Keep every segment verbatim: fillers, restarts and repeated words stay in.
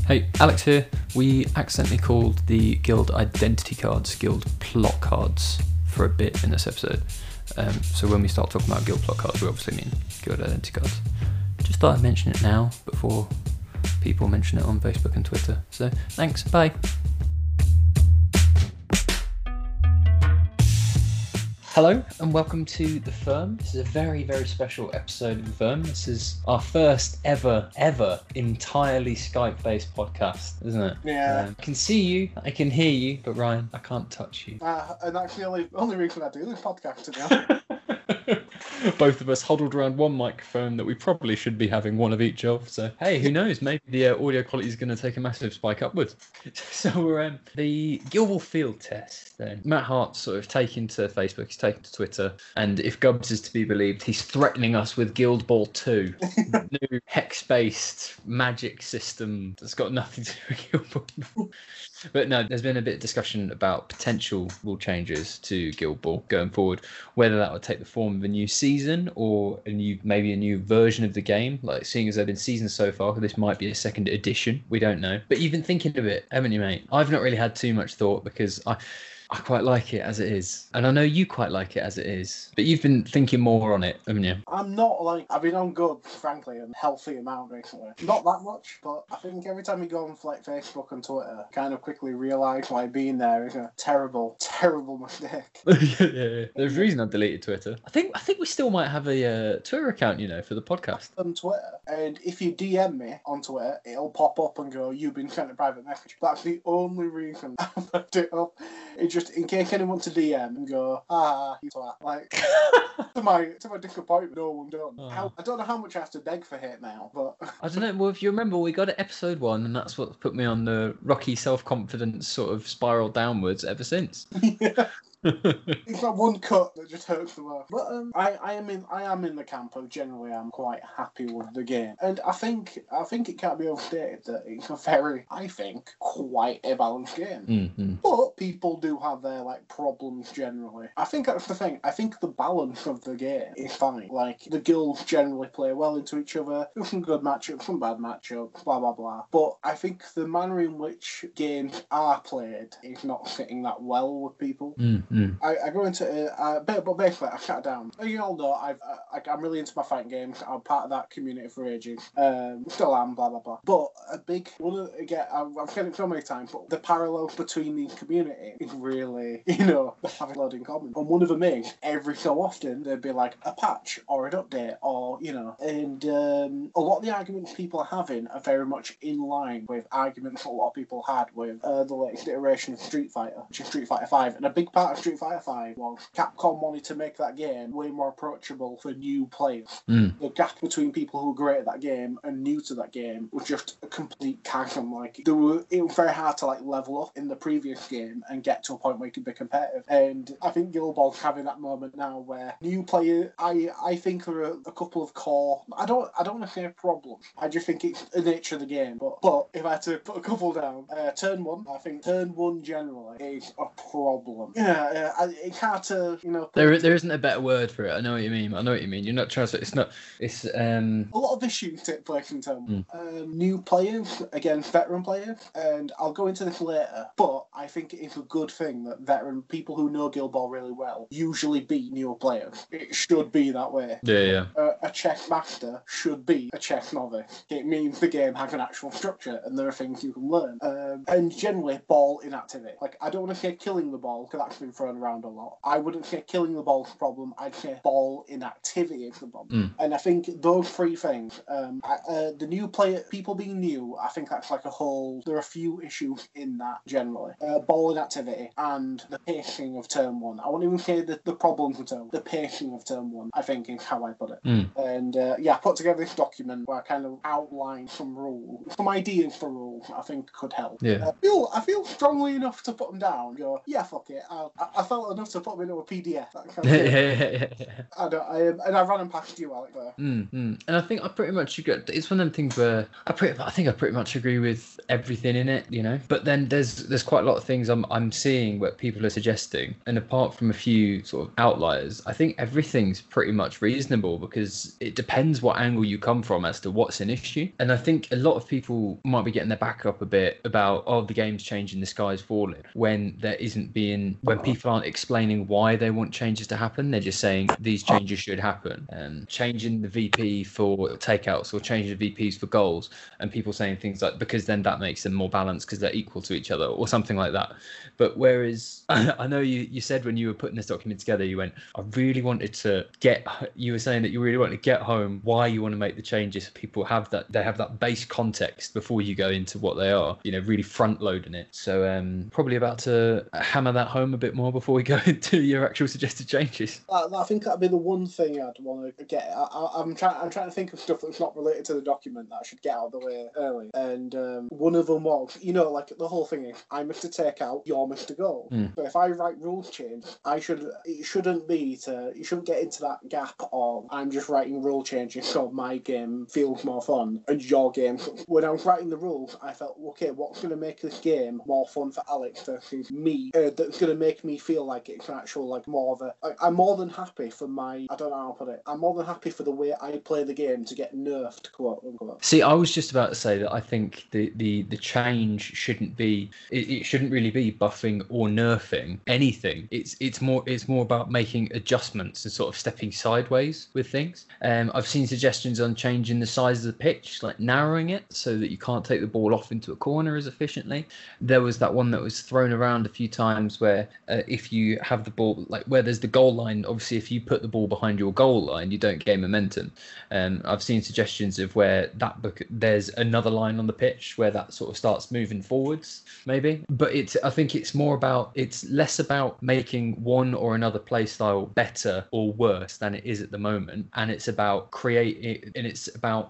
Hey, Alex here. We accidentally called the guild identity cards guild plot cards for a bit in this episode. Um, so when we start talking about guild plot cards, we obviously mean guild identity cards. Just thought I'd mention it now before people mention it on Facebook and Twitter. So thanks, bye. Hello and welcome to The Firm. This is a very, very special episode of The Firm. This is our first ever, ever entirely Skype-based podcast, isn't it? Yeah. Um, I can see you, I can hear you, but Ryan, I can't touch you. Uh, and that's the only, only reason I do this podcast, to be honest. Both of us huddled around one microphone that we probably should be having one of each of. So, hey, who knows? Maybe the uh, audio quality is going to take a massive spike upwards. So, we're um, the Guild Ball field test. Then Matt Hart's sort of taken to Facebook, he's taken to Twitter, and if Gubbs is to be believed, he's threatening us with Guild Ball two, new hex-based magic system that's got nothing to do with Guild Ball. But no, there's been a bit of discussion about potential rule changes to Guild Ball going forward, whether that would take the form of a new season or a new, maybe a new version of the game. Like, seeing as there have been seasons so far, this might be a second edition. We don't know. But you've been thinking of it, haven't you, mate? I've not really had too much thought because I... I quite like it as it is. And I know you quite like it as it is. But you've been thinking more on it, haven't you? I'm not like, I've been on good, frankly, and healthy amount recently. Not that much, but I think every time you go on like Facebook and Twitter, I kind of quickly realise why being there is a terrible, terrible mistake. yeah, yeah, yeah. There's a reason I deleted Twitter. I think I think we still might have a uh, Twitter account, you know, for the podcast. On Twitter, and if you D M me on Twitter, it'll pop up and go, "You've been sent a private message." That's the only reason I put it up. It's just in case anyone to D M and go, "Ah, you twat." Like, to my to my disappointment, no one done. Oh. How, I don't know how much I have to beg for hate mail, but I don't know. Well, if you remember, we got to episode one, and that's what put me on the rocky self-confidence sort of spiral downwards ever since. yeah. It's that one cut that just hurts the most. But um, I, I am in I am in the camp of generally I'm quite happy with the game, and I think I think it can't be overstated that it's a very, I think, quite a balanced game. Mm-hmm. But people do have their like problems generally. I think that's the thing. I think the balance of the game is fine. Like, the guilds generally play well into each other. There's some good matchups, some bad matchups, blah blah blah. But I think the manner in which games are played is not sitting that well with people. Mm-hmm. I, I go into it, uh, but basically I shut it down. You all know I've, I, I'm really into my fighting games. I'm part of that community for ages. Um, still am, blah blah blah. But a big one of again, I've, I've said it so many times, but the parallels between these communities is really, you know, they have a lot in common. And one of them is every so often there'd be like a patch or an update, or you know, and um, a lot of the arguments people are having are very much in line with arguments a lot of people had with uh, the latest iteration of Street Fighter, which is Street Fighter five, and a big part of Street Fighter five was Capcom wanted to make that game way more approachable for new players. Mm. The gap between people who were great at that game and new to that game was just a complete chasm. Like, there were, it was very hard to like level up in the previous game and get to a point where you could be competitive. And I think Guild Ball's having that moment now where new players, I I think there are a couple of core. I don't I don't want to say problems. I just think it's the nature of the game. But but if I had to put a couple down, uh, turn one, I think turn one generally is a problem. Yeah. Yeah, I, it's hard to, you know. There, there isn't a better word for it. I know what you mean. I know what you mean. You're not trying to. It's not. It's um. A lot of issues take place in terms Mm. um, new players against veteran players, and I'll go into this later. But I think it's a good thing that veteran people who know Guild Ball really well usually beat newer players. It should be that way. Yeah, yeah. Uh, a chess master should be a chess novice. It means the game has an actual structure, and there are things you can learn. Um, and generally, ball inactivity. Like, I don't want to say killing the ball because that's been thrown around a lot. I wouldn't say killing the ball's the problem. I'd say ball inactivity is the problem. Mm. And I think those three things, um, uh, the new player, people being new, I think that's like a whole. There are a few issues in that generally. Uh, ball inactivity and the pacing of turn one. I won't even say the, the problems of turn. The pacing of turn one, I think, is how I put it. Mm. And uh, yeah, I put together this document where I kind of outline some rules, some ideas for rules. I think could help. Yeah. I feel I feel strongly enough to put them down. And go, yeah, fuck it. I'll, I, I felt enough to put them into a P D F. That kind yeah, of yeah, yeah, yeah. I don't. I um, and I ran them past you, Alec. There. Mm, mm. And I think I pretty much agree. It's one of them things where I pretty, I think I pretty much agree with everything in it, you know. But then there's there's quite a lot of things I'm I'm seeing what people are suggesting, and apart from a few sort of outliers, I think everything's pretty much reasonable because it depends what angle you come from as to what's an issue. And I think a lot of people might be getting their back up a bit about, oh, the game's changing, the sky's falling, when there isn't being, when people aren't explaining why they want changes to happen. They're just saying these changes should happen. Um, changing the V P for takeouts or changing the V Ps for goals, and people saying things like, because then that makes them more balanced because they're equal to each other or something like that. But whereas I know you, you said when you were putting this document together, you went, I really wanted to get, you were saying that you really want to get home why you want to make the changes so people have that, they have that base context before you go into what they are, you know, really front loading it. So um, probably about to hammer that home a bit more before we go into your actual suggested changes. I, I think that'd be the one thing I'd want to get. I, I, I'm trying. I'm trying to think of stuff that's not related to the document that I should get out of the way early. And um, one of them was, you know, like the whole thing is, I missed a takeout, you're missed a goal. Mm. So if I write rules change, I should. It shouldn't be to. You shouldn't get into that gap of I'm just writing rule changes so my game feels more fun and your game. When I was writing the rules, I felt, okay, what's going to make this game more fun for Alex versus me? Uh, that's going to make me feel like it's an actual like more of a. Like, I'm more than happy for my. I don't know how to put it. I'm more than happy for the way I play the game to get nerfed, quote unquote. See, I was just about to say that I think the the, the change shouldn't be. It, it shouldn't really be buffing or nerfing anything. It's it's more it's more about making adjustments and sort of stepping sideways with things. Um, I've seen suggestions on changing the size of the pitch, like narrowing it so that you can't take the ball off into a corner as efficiently. There was that one that was thrown around a few times where uh, if you have the ball, like where there's the goal line, obviously if you put the ball behind your goal line, you don't gain momentum. Um, I've seen suggestions of where that book, there's another line on the pitch where that sort of starts moving forwards, maybe. But it's, I think it's more about, it's less about making one or another play style better or worse than it is at the moment, and it's about creating, and it's about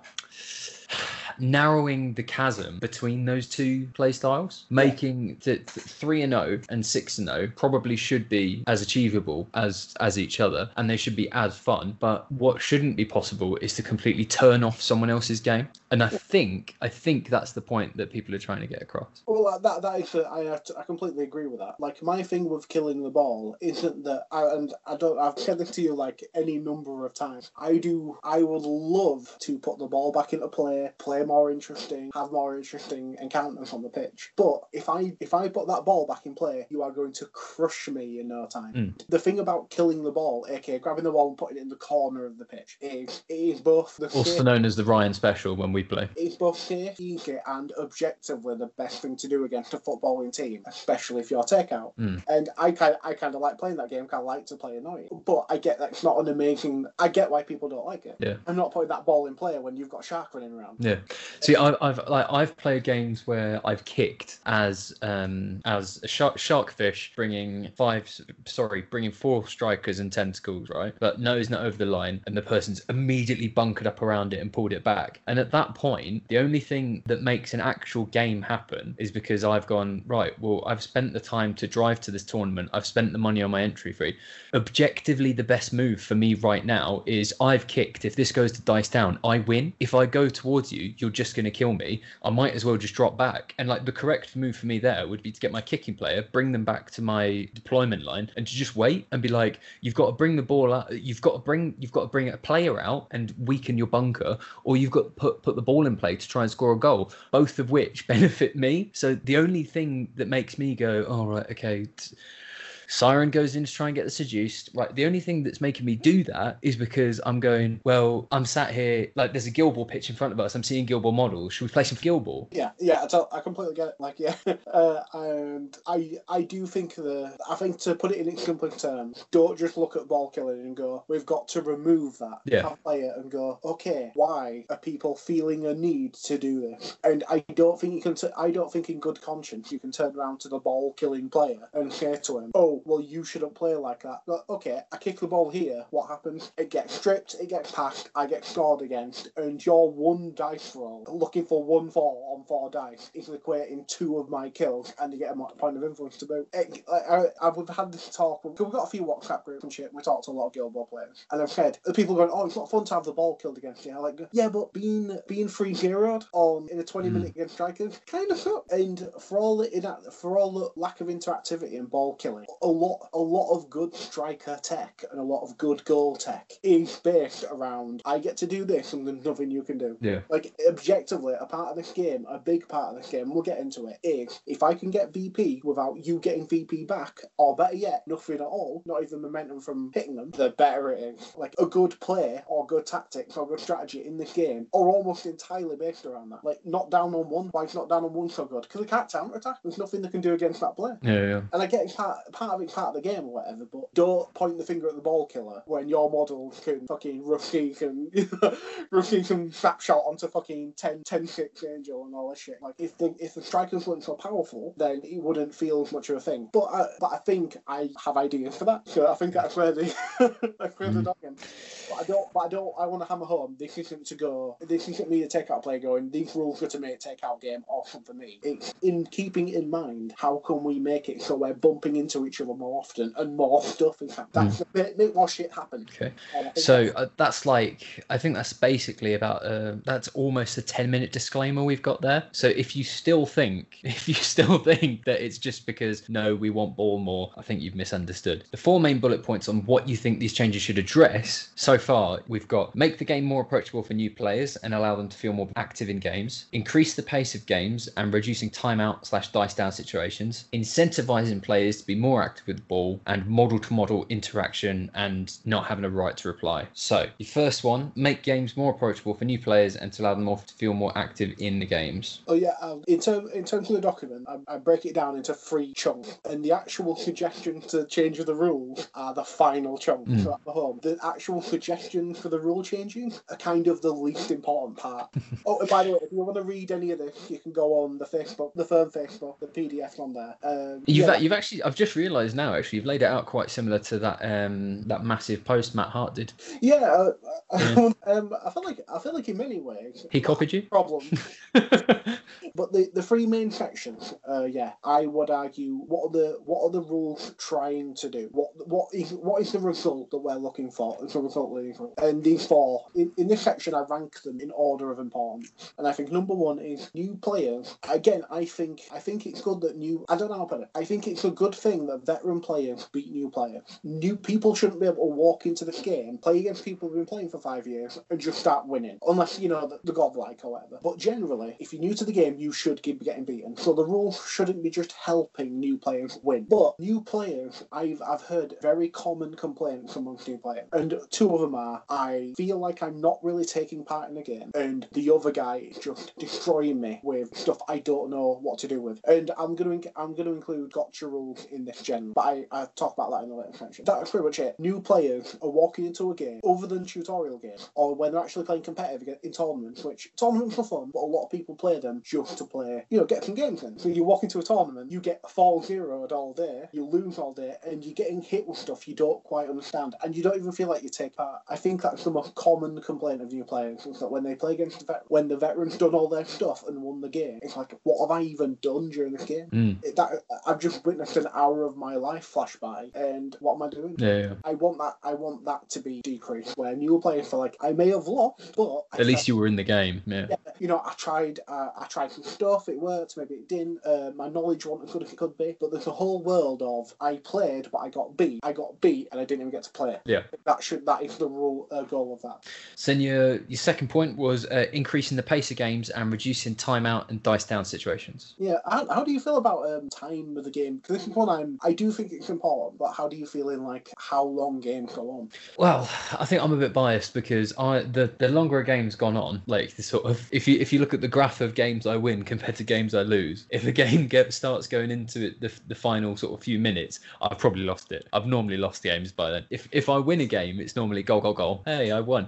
narrowing the chasm between those two play styles, making the three and zero and six and zero probably should be as achievable as as each other, and they should be as fun. But what shouldn't be possible is to completely turn off someone else's game. And I think I think that's the point that people are trying to get across. Well, that that is, I have to, I completely agree with that. Like my thing with killing the ball isn't that, I, and I don't. I've said this to you like any number of times. I do. I would love to put the ball back into play, play more interesting, have more interesting encounters on the pitch. But if I if I put that ball back in play, you are going to crush me in no time. Mm. The thing about killing the ball, aka grabbing the ball and putting it in the corner of the pitch, is it is both the also safe, known as the Ryan Special when we play. It's both safe, easy, and objectively the best thing to do against a footballing team, especially if you're takeout. Mm. And I kind I kind of like playing that game. I like to play annoying, but I get that it's not an amazing. I get why people don't like it. Yeah. I'm not putting that ball in play when you've got Shark running around. Yeah. See, I've, I've like I've played games where I've kicked as um as a shark sharkfish, bringing five sorry bringing four strikers and tentacles, right? But no, it's not over the line, and the person's immediately bunkered up around it and pulled it back. And at that point, the only thing that makes an actual game happen is because I've gone, right, well, I've spent the time to drive to this tournament. I've spent the money on my entry fee. Objectively, the best move for me right now is I've kicked. If this goes to dice down, I win. If I go towards you, you're just going to kill me. I might as well just drop back. And like the correct move for me there would be to get my kicking player, bring them back to my deployment line, and to just wait and be like, you've got to bring the ball out. You've got to bring, you've got to bring a player out and weaken your bunker, or you've got to put put the ball in play to try and score a goal. Both of which benefit me. So the only thing that makes me go, oh right, okay. T- Siren goes in to try and get the seduced. Right, the only thing that's making me do that is because I'm going, well, I'm sat here, like there's a Gilball pitch in front of us. I'm seeing Gilball models. Should we play some Gilball? Yeah, yeah, I, tell, I completely get it. Like, yeah. Uh, and I I do think the, I think to put it in its simple terms, don't just look at ball killing and go, we've got to remove that. Yeah. Play it and go, okay, why are people feeling a need to do this? And I don't think you can, t- I don't think in good conscience you can turn around to the ball killing player and say to him, oh, oh, well, you shouldn't play like that. But, okay, I kick the ball here. What happens? It gets stripped, it gets passed, I get scored against, and your one dice roll, looking for one four on four dice, is equating two of my kills, and you get a point of influence to boot. It, I, I, we've had this talk, because we've got a few WhatsApp groups and shit, we talked to a lot of Guild Ball players, and I've said, the people going, oh, it's not fun to have the ball killed against you. I'm like, yeah, but being being free zeroed on in a twenty minute mm. against strikers kind of sucks. And for all the for all the lack of interactivity in ball killing, a lot a lot of good striker tech and a lot of good goal tech is based around I get to do this and there's nothing you can do. Yeah. Like objectively, a part of this game, a big part of this game, we'll get into it, is if I can get V P without you getting V P back, or better yet, nothing at all, not even momentum from hitting them, the better it is. Like a good play or good tactics or good strategy in this game are almost entirely based around that. Like not down on one, why it's not down on one so good? Because they can't counter attack. There's nothing they can do against that play. Yeah, yeah. And I get it's part, part of it's part of the game or whatever, but don't point the finger at the ball killer when your model can fucking roughly can roughly can snapshot onto fucking ten, ten six Angel and all this shit. Like if the if the strikers weren't so powerful, then it wouldn't feel as much of a thing. But I, but I think I have ideas for that. So I think that's where the that's where the dog in. But I don't. But I don't. I want to hammer home. This isn't to go. This isn't me to take out play going. These rules are to make takeout game awesome for me. It's in keeping in mind how can we make it so we're bumping into each other more often and more stuff is happening. That's mm. make, make more shit happen. Okay. So that's, uh, that's like I think that's basically about. Uh, that's almost a ten minute disclaimer we've got there. So if you still think if you still think that it's just because no we want ball more, I think you've misunderstood. The four main bullet points on what you think these changes should address. So far, we've got make the game more approachable for new players and allow them to feel more active in games, increase the pace of games and reducing timeout slash dice down situations, incentivizing players to be more active with the ball, and model to model interaction and not having a right to reply. So the first one, make games more approachable for new players and to allow them more to feel more active in the games. Oh yeah, um, in, term, in terms of the document, I, I break it down into three chunks, and the actual suggestions to change the rules are the final chunk. Mm. So at the home, the actual suggestions for the rule changes are kind of the least important part. Oh, and by the way, if you want to read any of this, you can go on the Facebook, the firm Facebook, the P D F's on there. Um, you've yeah. you've actually, I've just realised now, actually, you've laid it out quite similar to that um that massive post Matt Hart did. Yeah, uh, yeah. um, I feel like I feel like in many ways he copied you. Problem. But the, the three main sections, uh, yeah, I would argue, what are the what are the rules trying to do? What what is what is the result that we're looking for? It's a result we're looking for. And these four, in, in this section, I rank them in order of importance. And I think number one is new players. Again, I think I think it's good that new. I don't know how to put it. I think it's a good thing that veteran players beat new players. New people shouldn't be able to walk into this game, play against people who've been playing for five years, and just start winning, unless you know the, the godlike or whatever. But generally, if you're new to the game, you should keep getting beaten. So the rules shouldn't be just helping new players win. But new players, I've I've heard very common complaints amongst new players, and two of them are I feel like I'm not really taking part in the game, and the other guy is just destroying me with stuff I don't know what to do with. And I'm gonna I'm gonna include gotcha rules in this gen, but I I talk about that in the later section. That's pretty much it. New players are walking into a game other than tutorial games, or when they're actually playing competitive in tournaments, which tournaments are fun, but a lot of people play them just to play, you know, get some games in. So you walk into a tournament, you get four zeroed all day, you lose all day, and you're getting hit with stuff you don't quite understand, and you don't even feel like you take part. I think that's the most common complaint of new players, is that when they play against the vet- when the veterans done all their stuff and won the game, it's like, what have I even done during this game? Mm. It, that I've just witnessed an hour of my life flash by, and what am I doing? Yeah, yeah. I want that. I want that to be decreased. Where new players feel like I may have lost, but at I least you were in the game. Yeah. yeah you know, I tried. Uh, I tried some stuff. It worked. Maybe it didn't. Uh, my knowledge wasn't as good as it could be. But there's a whole world of I played, but I got beat. I got beat, and I didn't even get to play. Yeah. That should. That is the rule uh, goal of that. So then your your second point was uh, increasing the pace of games and reducing timeout and dice down situations. Yeah. How, how do you feel about um, time of the game? Because this is one I'm. I do think it's important, but how do you feel in like how long games go on? Well, I think I'm a bit biased because I the, the longer a game's gone on, like the sort of if you if you look at the graph of games I win compared to games I lose, if the game get, starts going into it the, the final sort of few minutes, I've probably lost it. I've normally lost games by then. If if I win a game, it's normally goal, goal, goal. Hey, I won.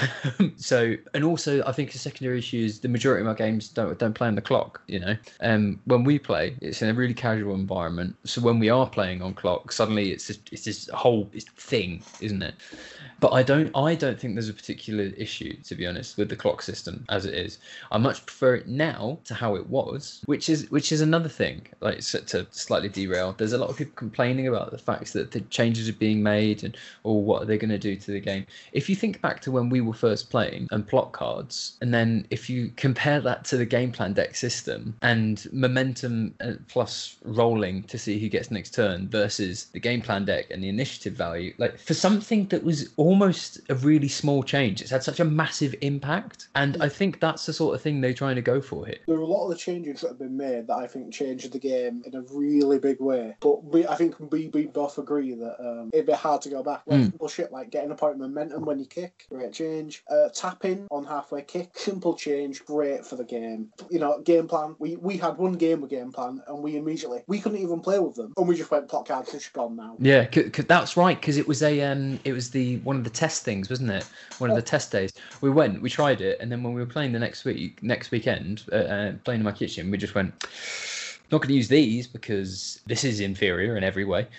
So, and also I think a secondary issue is the majority of my games don't don't play on the clock. You know, um, when we play, it's in a really casual environment. So when we are are playing on clock, suddenly it's just, it's this whole thing, isn't it? But I don't I don't think there's a particular issue, to be honest, with the clock system as it is. I much prefer it now to how it was, which is which is another thing. Like, to slightly derail, there's a lot of people complaining about the fact that the changes are being made and or what are they going to do to the game. If you think back to when we were first playing and plot cards, and then if you compare that to the game plan deck system and momentum plus rolling to see who gets next turn versus the game plan deck and the initiative value, like, for something that was almost a really small change, it's had such a massive impact, and I think that's the sort of thing they're trying to go for here. There are a lot of the changes that have been made that I think changed the game in a really big way, but we, I think we, we both agree that um, it'd be hard to go back. Like, Mm. simple shit like getting a point of momentum when you kick, great change. Uh, tapping on halfway kick, simple change, great for the game. You know, game plan, we, we had one game with game plan, and we immediately, we couldn't even play with them, and we just went, plot cards, it's gone now. Yeah, c- c- that's right, because it was a um, it was the one of the test things, wasn't it? One of the test days. We went, we tried it, and then when we were playing the next week, next weekend, uh, uh, playing in my kitchen, we just went, not going to use these because this is inferior in every way.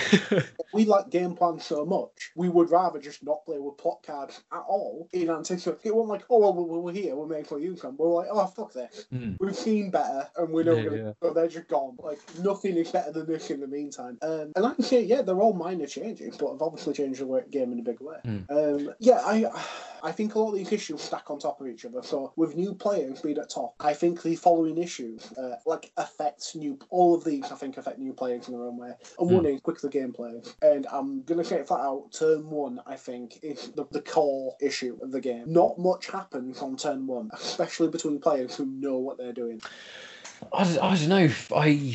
We like game plan so much, we would rather just not play with plot cards at all in anticipation. It wasn't like, oh, well, we're here, we're making for use them. We're like, oh, fuck this. Mm. We've seen better, and we know Yeah, we're going to yeah. go, they're just gone. Like, nothing is better than this in the meantime. Um, and I can say, yeah, they're all minor changes, but have obviously changed the way- game in a big way. Mm. Um, yeah, I I think a lot of these issues stack on top of each other. So with new players being at top, I think the following issues, uh, like, affects new, all of these, I think, affect new players in their own way. And Mm. one is quick the game players. And I'm going to say it flat out, turn one, I think, is the, the core issue of the game. Not much happens on turn one, especially between players who know what they're doing. I, don't- I don't know. I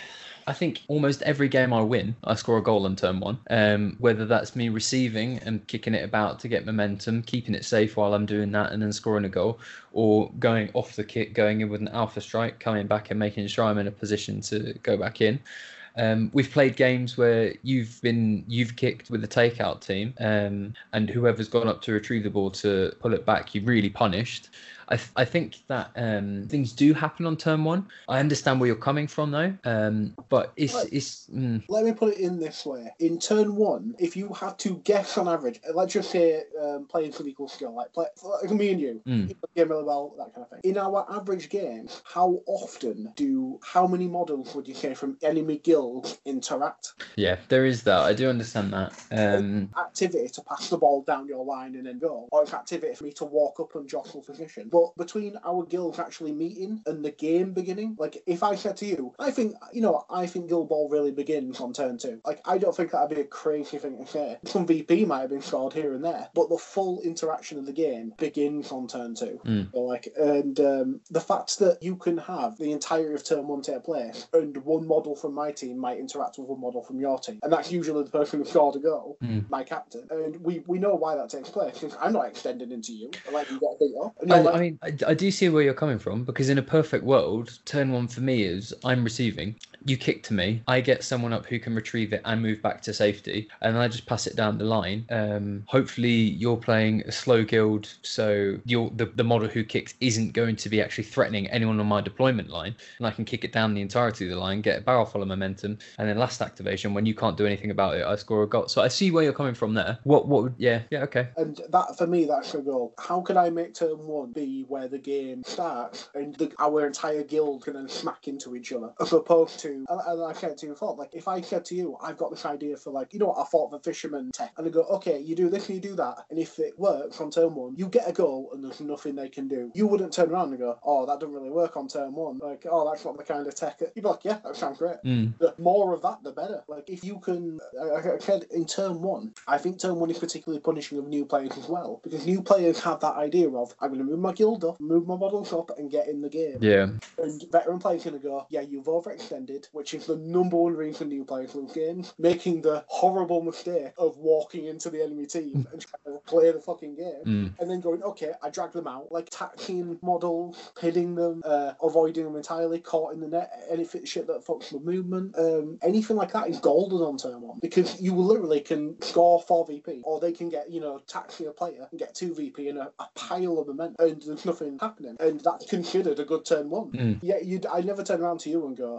I think almost every game I win, I score a goal on turn one. Um, whether that's me receiving and kicking it about to get momentum, keeping it safe while I'm doing that, and then scoring a goal, or going off the kick, going in with an alpha strike, coming back and making sure I'm in a position to go back in. Um, we've played games where you've been you've kicked with the takeout team, um, and whoever's gone up to retrieve the ball to pull it back, you really punished. I, th- I think that um, things do happen on turn one. I understand where you're coming from, though, um, but it's Right. it's. Mm, Let me put it in this way. In turn one, if you had to guess on average, let's just say um, playing for equal skill, like, play, like me and you, Mm. you play game really well, that kind of thing. In our average games, how often do, how many models would you say from enemy guilds interact? yeah, there is that. I do understand that. Um, Activity to pass the ball down your line and then go, or it's activity for me to walk up and jostle position. But between our guilds actually meeting and the game beginning, like, if I said to you, I think, you know, I think Guild Ball really begins on turn two. Like, I don't think that'd be a crazy thing to say. Some V P might have been scored here and there, but the full interaction of the game begins on turn two. Mm. So, like, and um, the fact that you can have the entirety of turn one take place, and one model from my team might interact with one model from your team, and that's usually the person who scored a goal, Mm. my captain, and we, we know why that takes place, because I'm not extending into you and letting you get beat up. And I, you're like, I mean, I, I do see where you're coming from, because in a perfect world, turn one for me is I'm receiving, you kick to me, I get someone up who can retrieve it and move back to safety, and I just pass it down the line. Um, hopefully, you're playing a slow guild, so you're, the, the model who kicked isn't going to be actually threatening anyone on my deployment line, and I can kick it down the entirety of the line, get a barrel full of momentum, and then last activation, when you can't do anything about it, I score a goal. So I see where you're coming from there. What, what would, yeah, yeah, okay. and that, for me, that's the goal. How can I make turn one be where the game starts and the, our entire guild can then smack into each other, as opposed to, and, and I said to you before, like, if I said to you, I've got this idea for, like, you know what, I thought of a fisherman tech, and I go, okay, you do this and you do that, and if it works on turn one, you get a goal and there's nothing they can do. You wouldn't turn around and go, oh, that doesn't really work on turn one. Like, oh, that's not the kind of tech. You'd be like, yeah, that sounds great. Mm. The more of that, the better. Like, if you can, like I said, in turn one, I think turn one is particularly punishing of new players as well, because new players have that idea of, I'm going to move my guild up, move my models up, and get in the game. Yeah. And veteran players going to go, yeah, you've overextended, which is the number one reason new players lose games, making the horrible mistake of walking into the enemy team and trying to play the fucking game, Mm. and then going, okay, I drag them out, like taxing models, pinning them, uh, avoiding them entirely, caught in the net, any shit that fucks with movement, um, anything like that is golden on turn one, because you literally can score four V P, or they can get, you know, taxing a player and get two V P and a, a pile of momentum, and there's nothing happening, and that's considered a good turn one. Mm. Yeah, you. I never turn around to you and go, oh,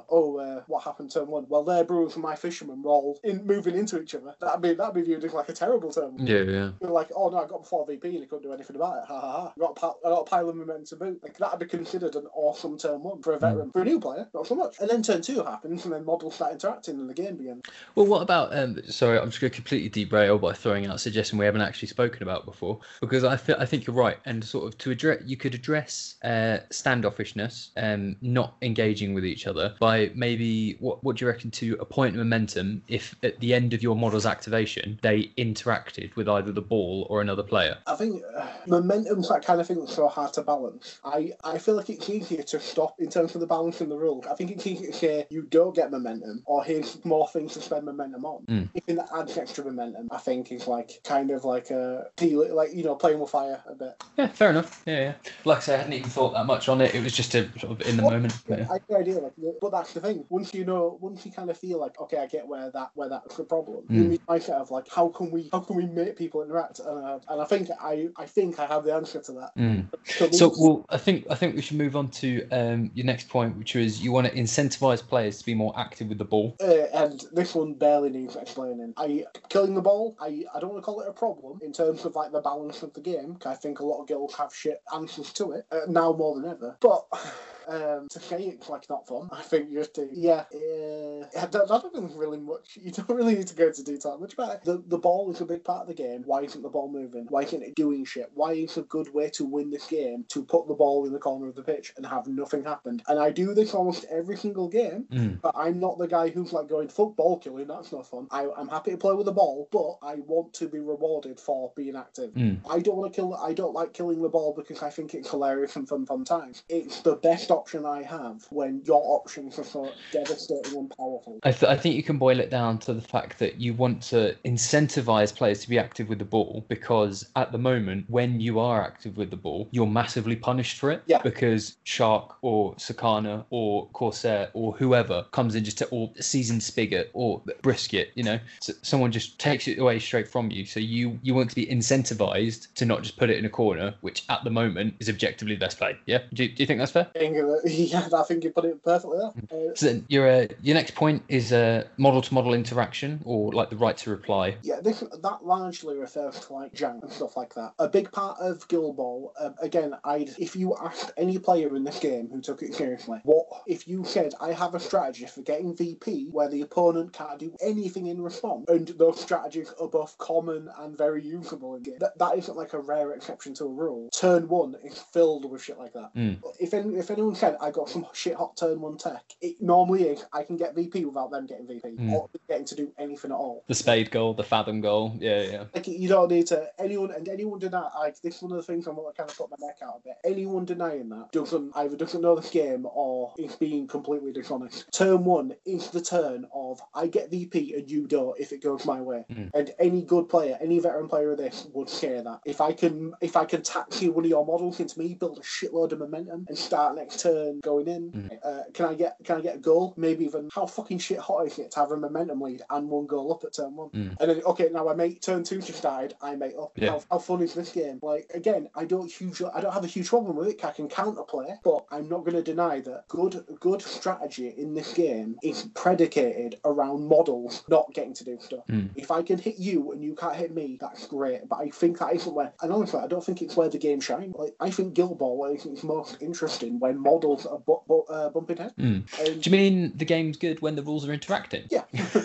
uh, what happened turn one. Well, their brewers and my fisherman were all in, moving into each other. That'd be that'd be viewed as like a terrible turn one. Yeah, yeah. You're like, oh no, I got before V P and he couldn't do anything about it. Ha ha ha. I got a pile, I got a pile of momentum to boot. Like that'd be considered an awesome turn one for a veteran. Mm. For a new player, not so much. And then turn two happens, and then models start interacting, and the game begins. Well, what about? Um, sorry, I'm just going to completely derail by throwing out a suggestion we haven't actually spoken about before, because I th- I think you're right, and sort of to address, you could address uh, standoffishness, um, not engaging with each other by maybe what what do you reckon to a point of momentum if at the end of your model's activation they interacted with either the ball or another player? I think uh, momentum's that kind of thing that's so hard to balance. I, I feel like it's easier to stop in terms of the balance in the rules. I think it's easier to say you don't get momentum or here's more things to spend momentum on. Mm. Anything that adds extra momentum, I think, is like kind of like a deal, like you know, playing with fire a bit. Yeah, fair enough. Yeah, yeah. Like I say, I hadn't even thought that much on it. It was just a sort of in the well, moment. Yeah, Yeah. I have no idea. Like, but that's the thing. Once you know, once you kind of feel like, okay, I get where that where that's the problem. Mm. You need mindset of like, how can we how can we make people interact? And uh, and I think I I think I have the answer to that. Mm. So, well, I think I think we should move on to um, your next point, which was you want to incentivize players to be more active with the ball. Uh, and this one barely needs explaining. I killing the ball. I, I don't want to call it a problem in terms of like the balance of the game. Cause I think a lot of guilds have shit answers to it uh, now more than ever. But um, to say it's like not fun, I think you have to. Yeah, uh, I don't, I don't think really much. You don't really need to go into detail much about it. The the ball is a big part of the game. Why isn't the ball moving? Why isn't it doing shit? Why is a good way to win this game to put the ball in the corner of the pitch and have nothing happen? And I do this almost every single game. Mm. But I'm not the guy who's like going fuck ball killing. That's not fun. I, I'm happy to play with the ball, but I want to be rewarded for being active. Mm. I don't want to kill. I don't like killing the ball because I think it's hilarious and fun sometimes. It's the best option I have when your options are so devastating and powerful. I, th- I think you can boil it down to the fact that you want to incentivize players to be active with the ball because at the moment, when you are active with the ball, you're massively punished for it. Yeah. Because Shark or Sakana or Corsair or whoever comes in just to, or Seasoned Spigot or Brisket, you know, so someone just takes it away straight from you. So you, you want to be incentivized to not just put it in a corner, which at the moment is objectively the best play. Yeah? Do you, do you think that's fair? Yeah, I think you put it perfectly there. Uh, So then your uh, your next point is a uh, model to model interaction, or like the right to reply. Yeah, this, that largely refers to like Jank and stuff like that. A big part of Guild Ball, um, again, I'd if you asked any player in this game who took it seriously, what if you said I have a strategy for getting V P where the opponent can't do anything in response, and those strategies are both common and very usable in game. That that isn't like a rare exception to a rule. Turn one is filled with shit like that. Mm. If any, if anyone said I got some shit hot turn one tech, it normally is I can get V P without them getting V P Mm. or getting to do anything at all. The spade goal, the fathom goal. Yeah, yeah. Like you don't need to anyone and anyone deny like this is one of the things I'm gonna kind of put my neck out a bit. Anyone denying that doesn't either doesn't know this game or is being completely dishonest. Turn one is the turn of I get V P and you don't if it goes my way. Mm. And any good player, any veteran player of this would share that. If I can if I can taxi one of your models into me, build a shitload of momentum and start next turn going in, Mm. uh, can I get can I get a goal? Maybe even how fucking shit hot is it to have a momentum lead and one goal up at turn one? Mm. And then okay, now I make turn two just died, I make up. Yeah. How, how fun is this game? Like again, I don't huge I don't have a huge problem with it. I can counterplay, but I'm not going to deny that good good strategy in this game is predicated around models not getting to do stuff. Mm. If I can hit you and you can't hit me, that's great. But I think that isn't where. And honestly, I don't think it's where the game shines. Like I think Guild Ball is it's most interesting when models are bu- bu- uh, bumping heads. Mm. And Do you mean the game's good when the rules are interacting? yeah.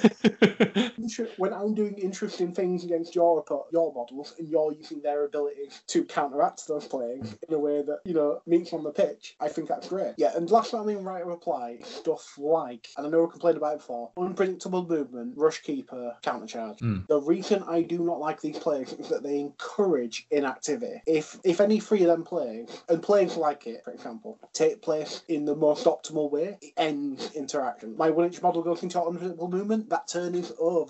When I'm doing interesting things against your your models and you're using their abilities to counteract those players in a way that, you know, meets on the pitch, I think that's great. Yeah, and last time in right to reply, stuff like, and I know we complained about it before, unpredictable movement, rush keeper, countercharge. Mm. The reason I do not like these players is that they encourage inactivity. If if any three of them players, and players like it, for example, take place in the most optimal way, it ends interaction. My one-inch model goes into unpredictable movement, that turn is over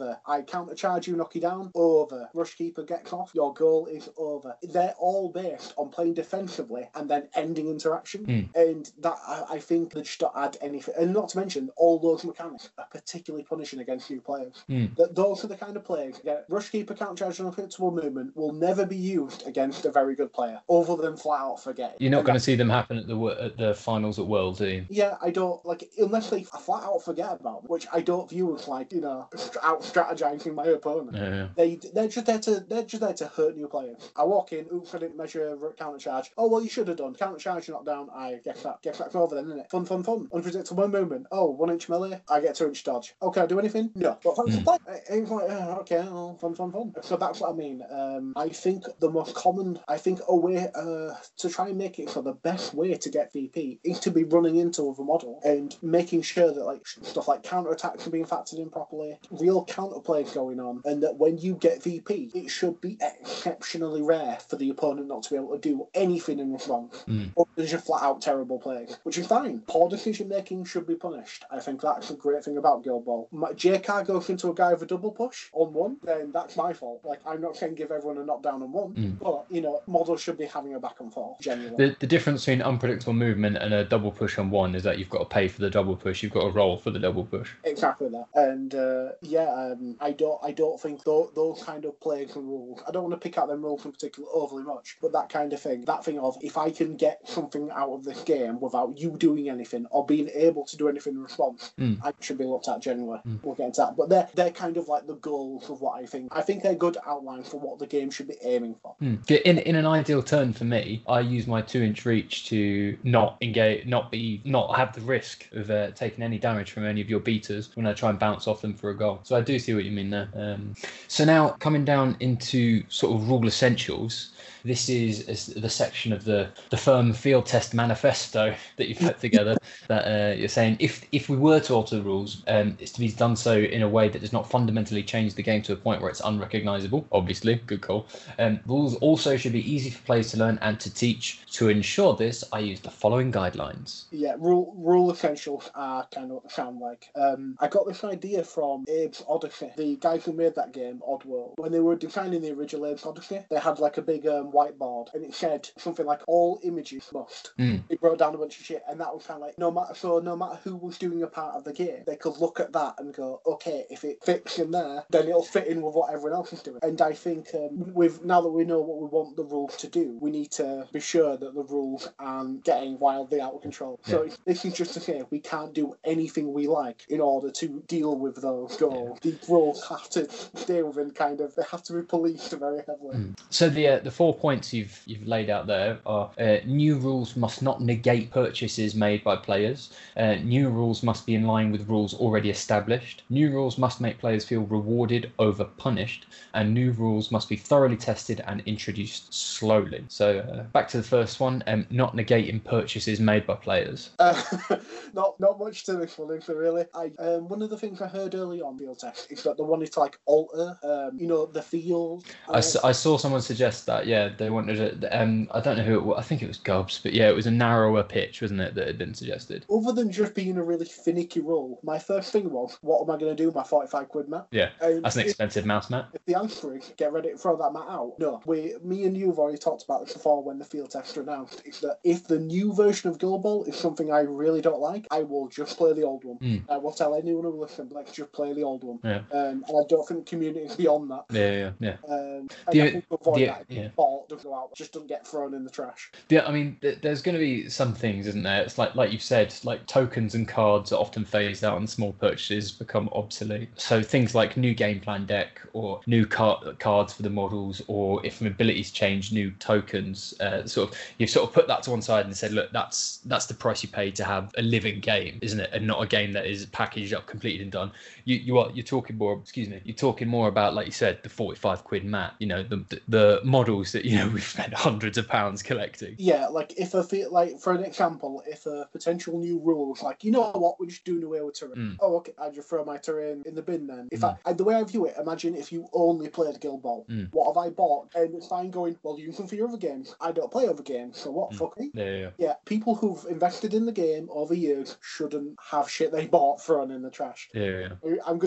Over, I countercharge you, knock you down. Over, rush keeper gets off, your goal is over. They're all based on playing defensively and then ending interaction. Mm. And that, I, I think, they just don't add anything. And not to mention, all those mechanics are particularly punishing against new players. Mm. That those are the kind of players, yeah, rush keeper, countercharge, and unpredictable movement will never be used against a very good player, other than flat out forget. You're not going to see them happen at the at the finals at Worlds, are you? Yeah, I don't, like, unless they flat out forget about them, which I don't view as, like, you know, out strategizing my opponent. Yeah. They, they're just there to, they're just there to hurt new players. I walk in, oops, I didn't measure counter charge. Oh, well, you should have done. Counter charge, knock down, I guess that, guess that's over then, isn't it? Fun, fun, fun. Unpredictable movement. Oh, one inch melee, I get two inch dodge. Oh, can I do anything? No. But thanks Mm. for playing. It's like, uh, okay, well, fun, fun, fun. So that's what I mean. Um, I think the most common, I think a way uh, to try and make it so the best way to get V P is to be running into other model and making sure that, like, stuff like counter attacks are being factored in properly, real counter plays going on, and that when you get V P, it should be exceptionally rare for the opponent not to be able to do anything in response. Mm. Or there's just flat out terrible plays, which is fine. Poor decision making should be punished. I think that's a great thing about Guild Ball. My, J K goes into a guy with a double push on one, then that's my fault. Like, I'm not saying give everyone a knockdown on one, Mm. but, you know, models should be having a back and forth, genuinely. The, the difference between unpredictable movement and a double push on one is that you've got to pay for the double push. You've got to roll for the double push. Exactly that. And uh, yeah, um, I don't I don't think those, those kind of plays and rules, I don't want to pick out them rules in particular overly much, but that kind of thing, that thing of, if I can get something out of this game without you doing anything or being able to do anything in response, Mm. I should be looked at genuinely. Mm. We'll get into that. But they're, they're kind of like the goals of what I think. I think they're good outlines for what the game should be aiming for. Mm. In in an ideal turn for me, I use my two inch reach to not engage, not be, not have the risk of uh, taking any damage from any of your beaters when I try and bounce off them for a goal. So I do see what you mean there. Um, so now coming down into sort of rule essentials. This is, is the section of the, the firm field test manifesto that you've put together that uh, you're saying if if we were to alter the rules, um, it's to be done so in a way that does not fundamentally change the game to a point where it's unrecognisable. Obviously, good call. Um, rules also should be easy for players to learn and to teach. To ensure this, I use the following guidelines. Yeah, rule rule essentials are kind of what they sound like. Um, I got this idea from Abe's Odyssey, the guys who made that game, Oddworld. When they were designing the original Abe's Odyssey, they had like a big um, whiteboard, and it said something like all images must. Mm. It wrote down a bunch of shit, and that was kind of like no matter so no matter who was doing a part of the game, they could look at that and go, okay, if it fits in there, then it'll fit in with what everyone else is doing. And I think um, with now that we know what we want the rules to do, we need to be sure that the rules aren't getting wildly out of control. So Yeah. this is just to say we can't do anything we like in order to deal with those goals. Yeah. The rules have to stay within kind of, they have to be policed very heavily. Mm. So the uh, the four points you've you've laid out there are uh, new rules must not negate purchases made by players. Uh, new rules must be in line with rules already established. New rules must make players feel rewarded over punished, and new rules must be thoroughly tested and introduced slowly. So uh, back to the first one, um, not negating purchases made by players. Uh, not not much to this one, is there really? I um, one of the things I heard early on field test is that they wanted to like alter, um, you know, the field. Uh, I, s- I saw someone suggest that, yeah, they wanted it. Um, I don't know who it was. I think it was Gobs, but yeah, it was a narrower pitch, wasn't it, that had been suggested? Other than just being a really finicky rule, my first thing was, what am I going to do with my forty-five quid mat? Yeah, Um, that's an if- expensive mouse mat. If the answer is get ready to throw that mat out, no. We, me and you have already talked about this before when the field test are announced. Is that if the new version of Guild Ball is something I really don't like, I will just play the old one. Mm. I will tell anyone who listens, like, just play the old one. Yeah. Um, and I don't think the community is beyond that. Yeah, yeah, yeah. Um, and The- I think to avoid the- that, if yeah. ball doesn't go out, just doesn't get thrown in the trash. Yeah, I mean, th- there's going to be some things, isn't there? It's like, like you've said, like tokens and cards are often phased out and small purchases become obsolete. So things like new game plan deck or new car- cards for the models, or if abilities change, new tokens. Uh, sort of, you've sort of put that to one side and said, look, that's that's the price you pay to have a living game, isn't it? And not a game that is packaged up, completed and done. You you are you're talking more. Excuse me. You're talking more about, like you said, the forty-five quid mat. You know, the the, the models that you know we've spent hundreds of pounds collecting. Yeah, like if a feel like for an example, if a potential new rule was like, you know what, we're just doing away with terrain. Mm. Oh, okay, I just throw my terrain in the bin then. If Mm. I, I the way I view it, imagine if you only played Guild Ball. Mm. What have I bought? And it's fine going, well, use them for your other games. I don't play other games, so what? Mm. Fuck me. Yeah, yeah, yeah. Yeah, people who've invested in the game over years shouldn't have shit they bought thrown in the trash. Yeah, yeah, yeah. I'm going to put that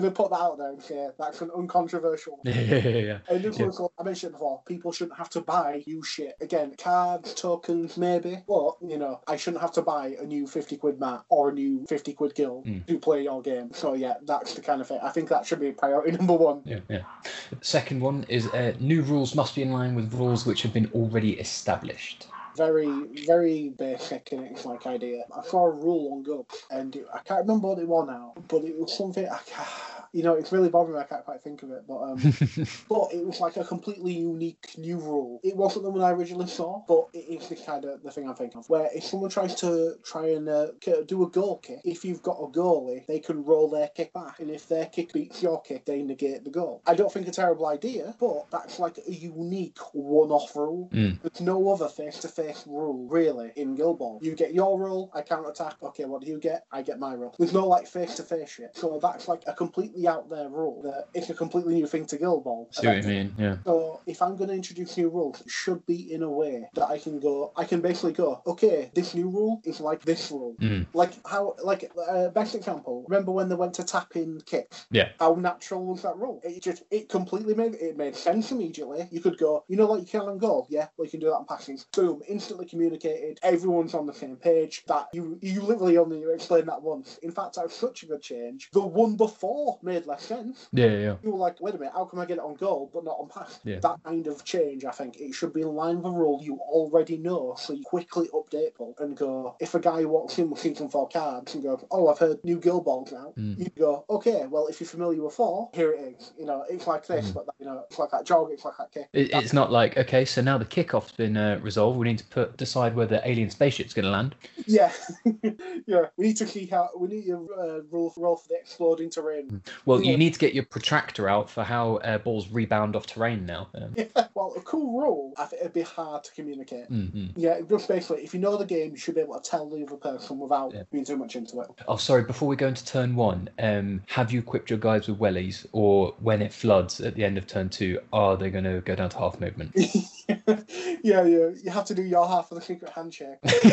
out there and say that's an uncontroversial. Yeah, yeah, yeah. And this Yeah. was, like I mentioned before, people shouldn't have to buy new shit. Again, cards, tokens, maybe, but you know, I shouldn't have to buy a new fifty quid mat or a new fifty quid guild Mm. to play your game. So yeah, that's the kind of thing. I think that should be priority number one. Yeah, yeah. Second one is uh, new rules must be in line with rules which have been already established. Very, very basic in its like idea. I saw a rule on Go, and it, I can't remember what it was now, but it was something I can't, you know, it's really bothering me. I can't quite think of it, but um, but it was like a completely unique new rule. It wasn't the one I originally saw, but it is the kind of the thing I'm thinking of. Where if someone tries to try and uh, do a goal kick, if you've got a goalie, they can roll their kick back, and if their kick beats your kick, they negate the goal. I don't think it's a terrible idea, but that's like a unique one-off rule. Mm. There's no other face-to-face rule really in Guild Ball. You get your rule, I counter attack. Okay, what do you get? I get my rule. There's no like face-to-face shit. So that's like a completely out there rule. That it's a completely new thing to Guild Ball. See what you mean? Yeah. So if I'm going to introduce new rules, it should be in a way that I can go. I can basically go. Okay, this new rule is like this rule. Mm. Like how, like uh, best example. Remember when they went to tap in kicks? Yeah. How natural was that rule? It just it completely made it made sense immediately. You could go. You know, like you can on goal. Yeah, well you can do that on passing. Boom. Instantly communicated. Everyone's on the same page. That you you literally only explained that once. In fact, that was such a good change. The one before made less sense. Yeah, yeah. You were like, wait a minute, how come I get it on goal but not on pass? Yeah. That kind of change, I think, it should be in line with a rule you already know, so you quickly update people and go, if a guy walks in with season four cards and goes, oh, I've heard new Guild Balls now, Mm. you go, okay, well, if you're familiar with four, here it is. You know, it's like this, Mm. but, you know, it's like that jog, it's like that kick. It, it's not like, okay, so now the kickoff's been uh, resolved. We need to put decide where the alien spaceship's going to land. Yeah. Yeah. We need to see how, we need to uh, roll, roll for the exploding terrain. Well, Yeah. you need to get your protractor out for how uh, balls rebound off terrain now. Um, Yeah. Well, a cool rule, I think it'd be hard to communicate. mm, mm. Yeah, just basically, if you know the game, you should be able to tell the other person without Yeah. being too much into it. Oh, sorry, before we go into turn one, um, have you equipped your guys with wellies, or when it floods at the end of turn two, are they going to go down to half movement? Yeah, yeah, you have to do your half of the secret handshake.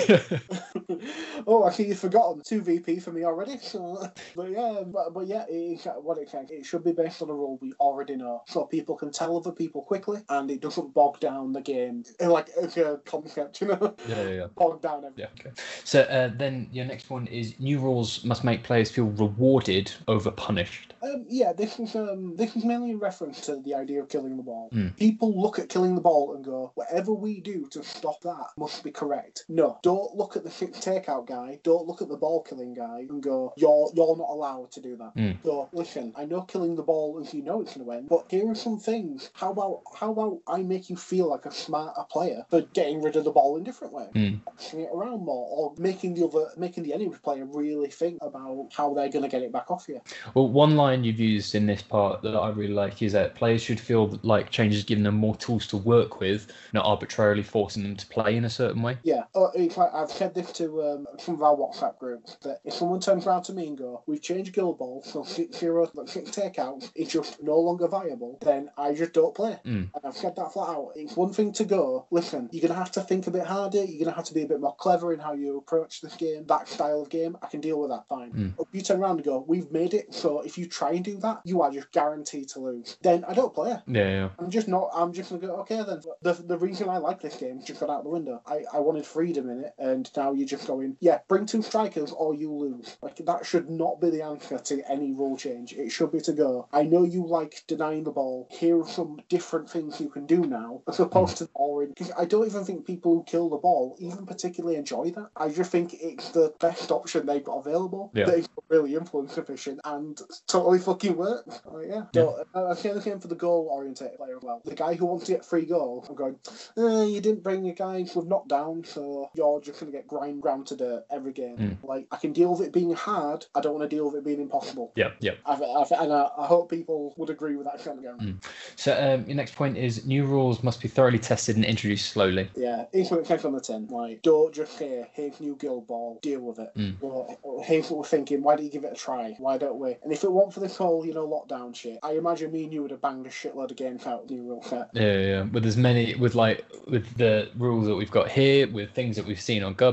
Oh, I see you've forgotten. two V P for me already. So, but yeah, but, but yeah, it, what it can, it should be based on a rule we already know, so people can tell other people quickly, and it doesn't bog down the game. Like it's a concept, you know, Yeah, yeah, yeah. bog down everything. Yeah, okay. So uh, then your next one is new rules must make players feel rewarded over punished. Um, yeah, this is um, this is mainly in reference to the idea of killing the ball. Mm. People look at killing the ball and go, whatever we do to stop that must be correct. No, don't look at the six takeout guy. Don't look at the ball killing guy and go, you're you're not allowed to do that. Mm. So listen, I know killing the ball as you know it's going to win, but here are some things. How about how about I make you feel like a smarter player for getting rid of the ball in different ways, Mm. passing it around more, or making the other making the enemy player really think about how they're going to get it back off you. Well, one line you've used in this part that I really like is that players should feel like changes giving them more tools to work with, not arbitrarily forcing them to play in a certain way. Yeah, uh, it's like I've said this to um, some of our WhatsApp groups, that if someone turns around to me and go, we've changed Guild Ball, so six zero, six takeouts is just no longer viable, then I just don't play. Mm. And I've said that flat out. It's one thing to go, listen, you're going to have to think a bit harder, you're going to have to be a bit more clever in how you approach this game, that style of game, I can deal with that, fine. Mm. But you turn around and go, we've made it, so if you try and do that, you are just guaranteed to lose. Then I don't play. Yeah, yeah. I'm just not, I'm just going to go, okay then. The the reason I like this game just got out the window. I, I wanted freedom in it, and now you're just going, yeah, bring two strikers or you lose. Like, that should not be the answer to any rule change. It should be to go, I know you like denying the ball, here are some different things you can do now, as opposed to boring. Because I don't even think people who kill the ball even particularly enjoy that. I just think it's the best option they've got available. Yeah. That is really influence efficient and totally fucking works. Oh, yeah. So, uh, I've seen the same for the goal-oriented player as well. The guy who wants to get free goals, I'm going, eh, you didn't bring a guy with knockdown, so you're just going to get grind ground to dirt every game. Mm. Like, I can deal with it being hard, I don't want to deal with it being impossible. Yeah, yeah. I've, I've, and I, I hope people would agree with that kind of game. Mm. So um, your next point is new rules must be thoroughly tested and introduced slowly. Yeah, it's what it says on the tin. Like, don't just say, here's new Guild Ball, deal with it. Mm. Or, or here's what we're thinking, why don't you give it a try? Why don't we? And if it weren't for this whole, you know, lockdown shit, I imagine me and you would have banged a shitload of games out of the new rule set. Yeah, yeah, yeah. With as many, with like, with the rules that we've got here, with things that we've seen on Gub,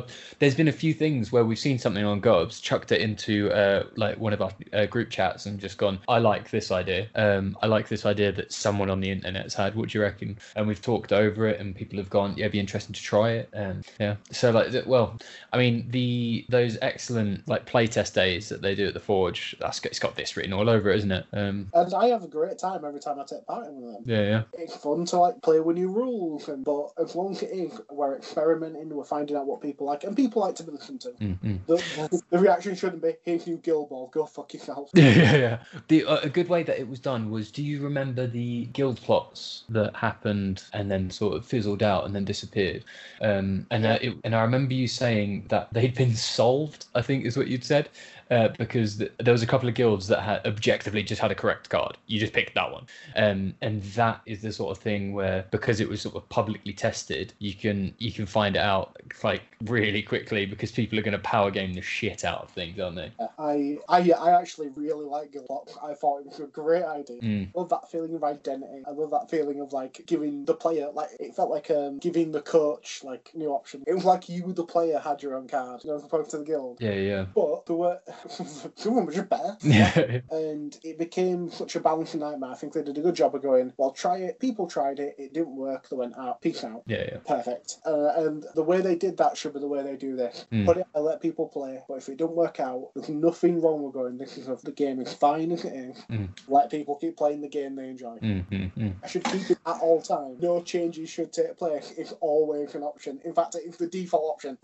there's been a few things where we've seen something on Gobs, chucked it into uh, like one of our uh, group chats, and just gone, I like this idea. Um, I like this idea that someone on the internet's had. What do you reckon? And we've talked over it, and people have gone, yeah, it'd be interesting to try it. And yeah, so like, well, I mean, the those excellent like playtest days that they do at the Forge, that's it's got this written all over it, isn't it? Um, and I have a great time every time I take part in them. Yeah, yeah. It's fun to like play with new rules, and but as long as it is, we're experimenting, we're finding out what people like, and people like to be listened to. Mm-hmm. The, the, the reaction shouldn't be, "Here's new Guild Ball, go fuck yourself." Yeah, yeah, yeah. The uh, a good way that it was done was, do you remember the guild plots that happened and then sort of fizzled out and then disappeared? Um, and uh, it, and I remember you saying that they'd been solved, I think is what you'd said. Uh, because th- there was a couple of guilds that had objectively just had a correct card. You just picked that one, um, and that is the sort of thing where, because it was sort of publicly tested, you can you can find it out like really quickly, because people are going to power game the shit out of things, aren't they? I I I actually really like Guild Ball. I thought it was a great idea. Mm. I love that feeling of identity. I love that feeling of like giving the player, like it felt like um giving the coach like new options. It was like you, the player, had your own card, you know, as opposed to the guild. Yeah, yeah. But there were someone was just better. Yeah. And it became such a balancing nightmare. I think they did a good job of going, well, try it. People tried it. It didn't work. They went out. Peace out. Yeah, yeah. Perfect. Uh, and the way they did that should be the way they do this. Mm. Put it and let people play. But if it don't work out, there's nothing wrong with going, this is a, the game is fine as it is. Mm. Let people keep playing the game they enjoy. Mm, mm, mm. I should keep it at all times. No changes should take place. It's always an option. In fact, it's the default option.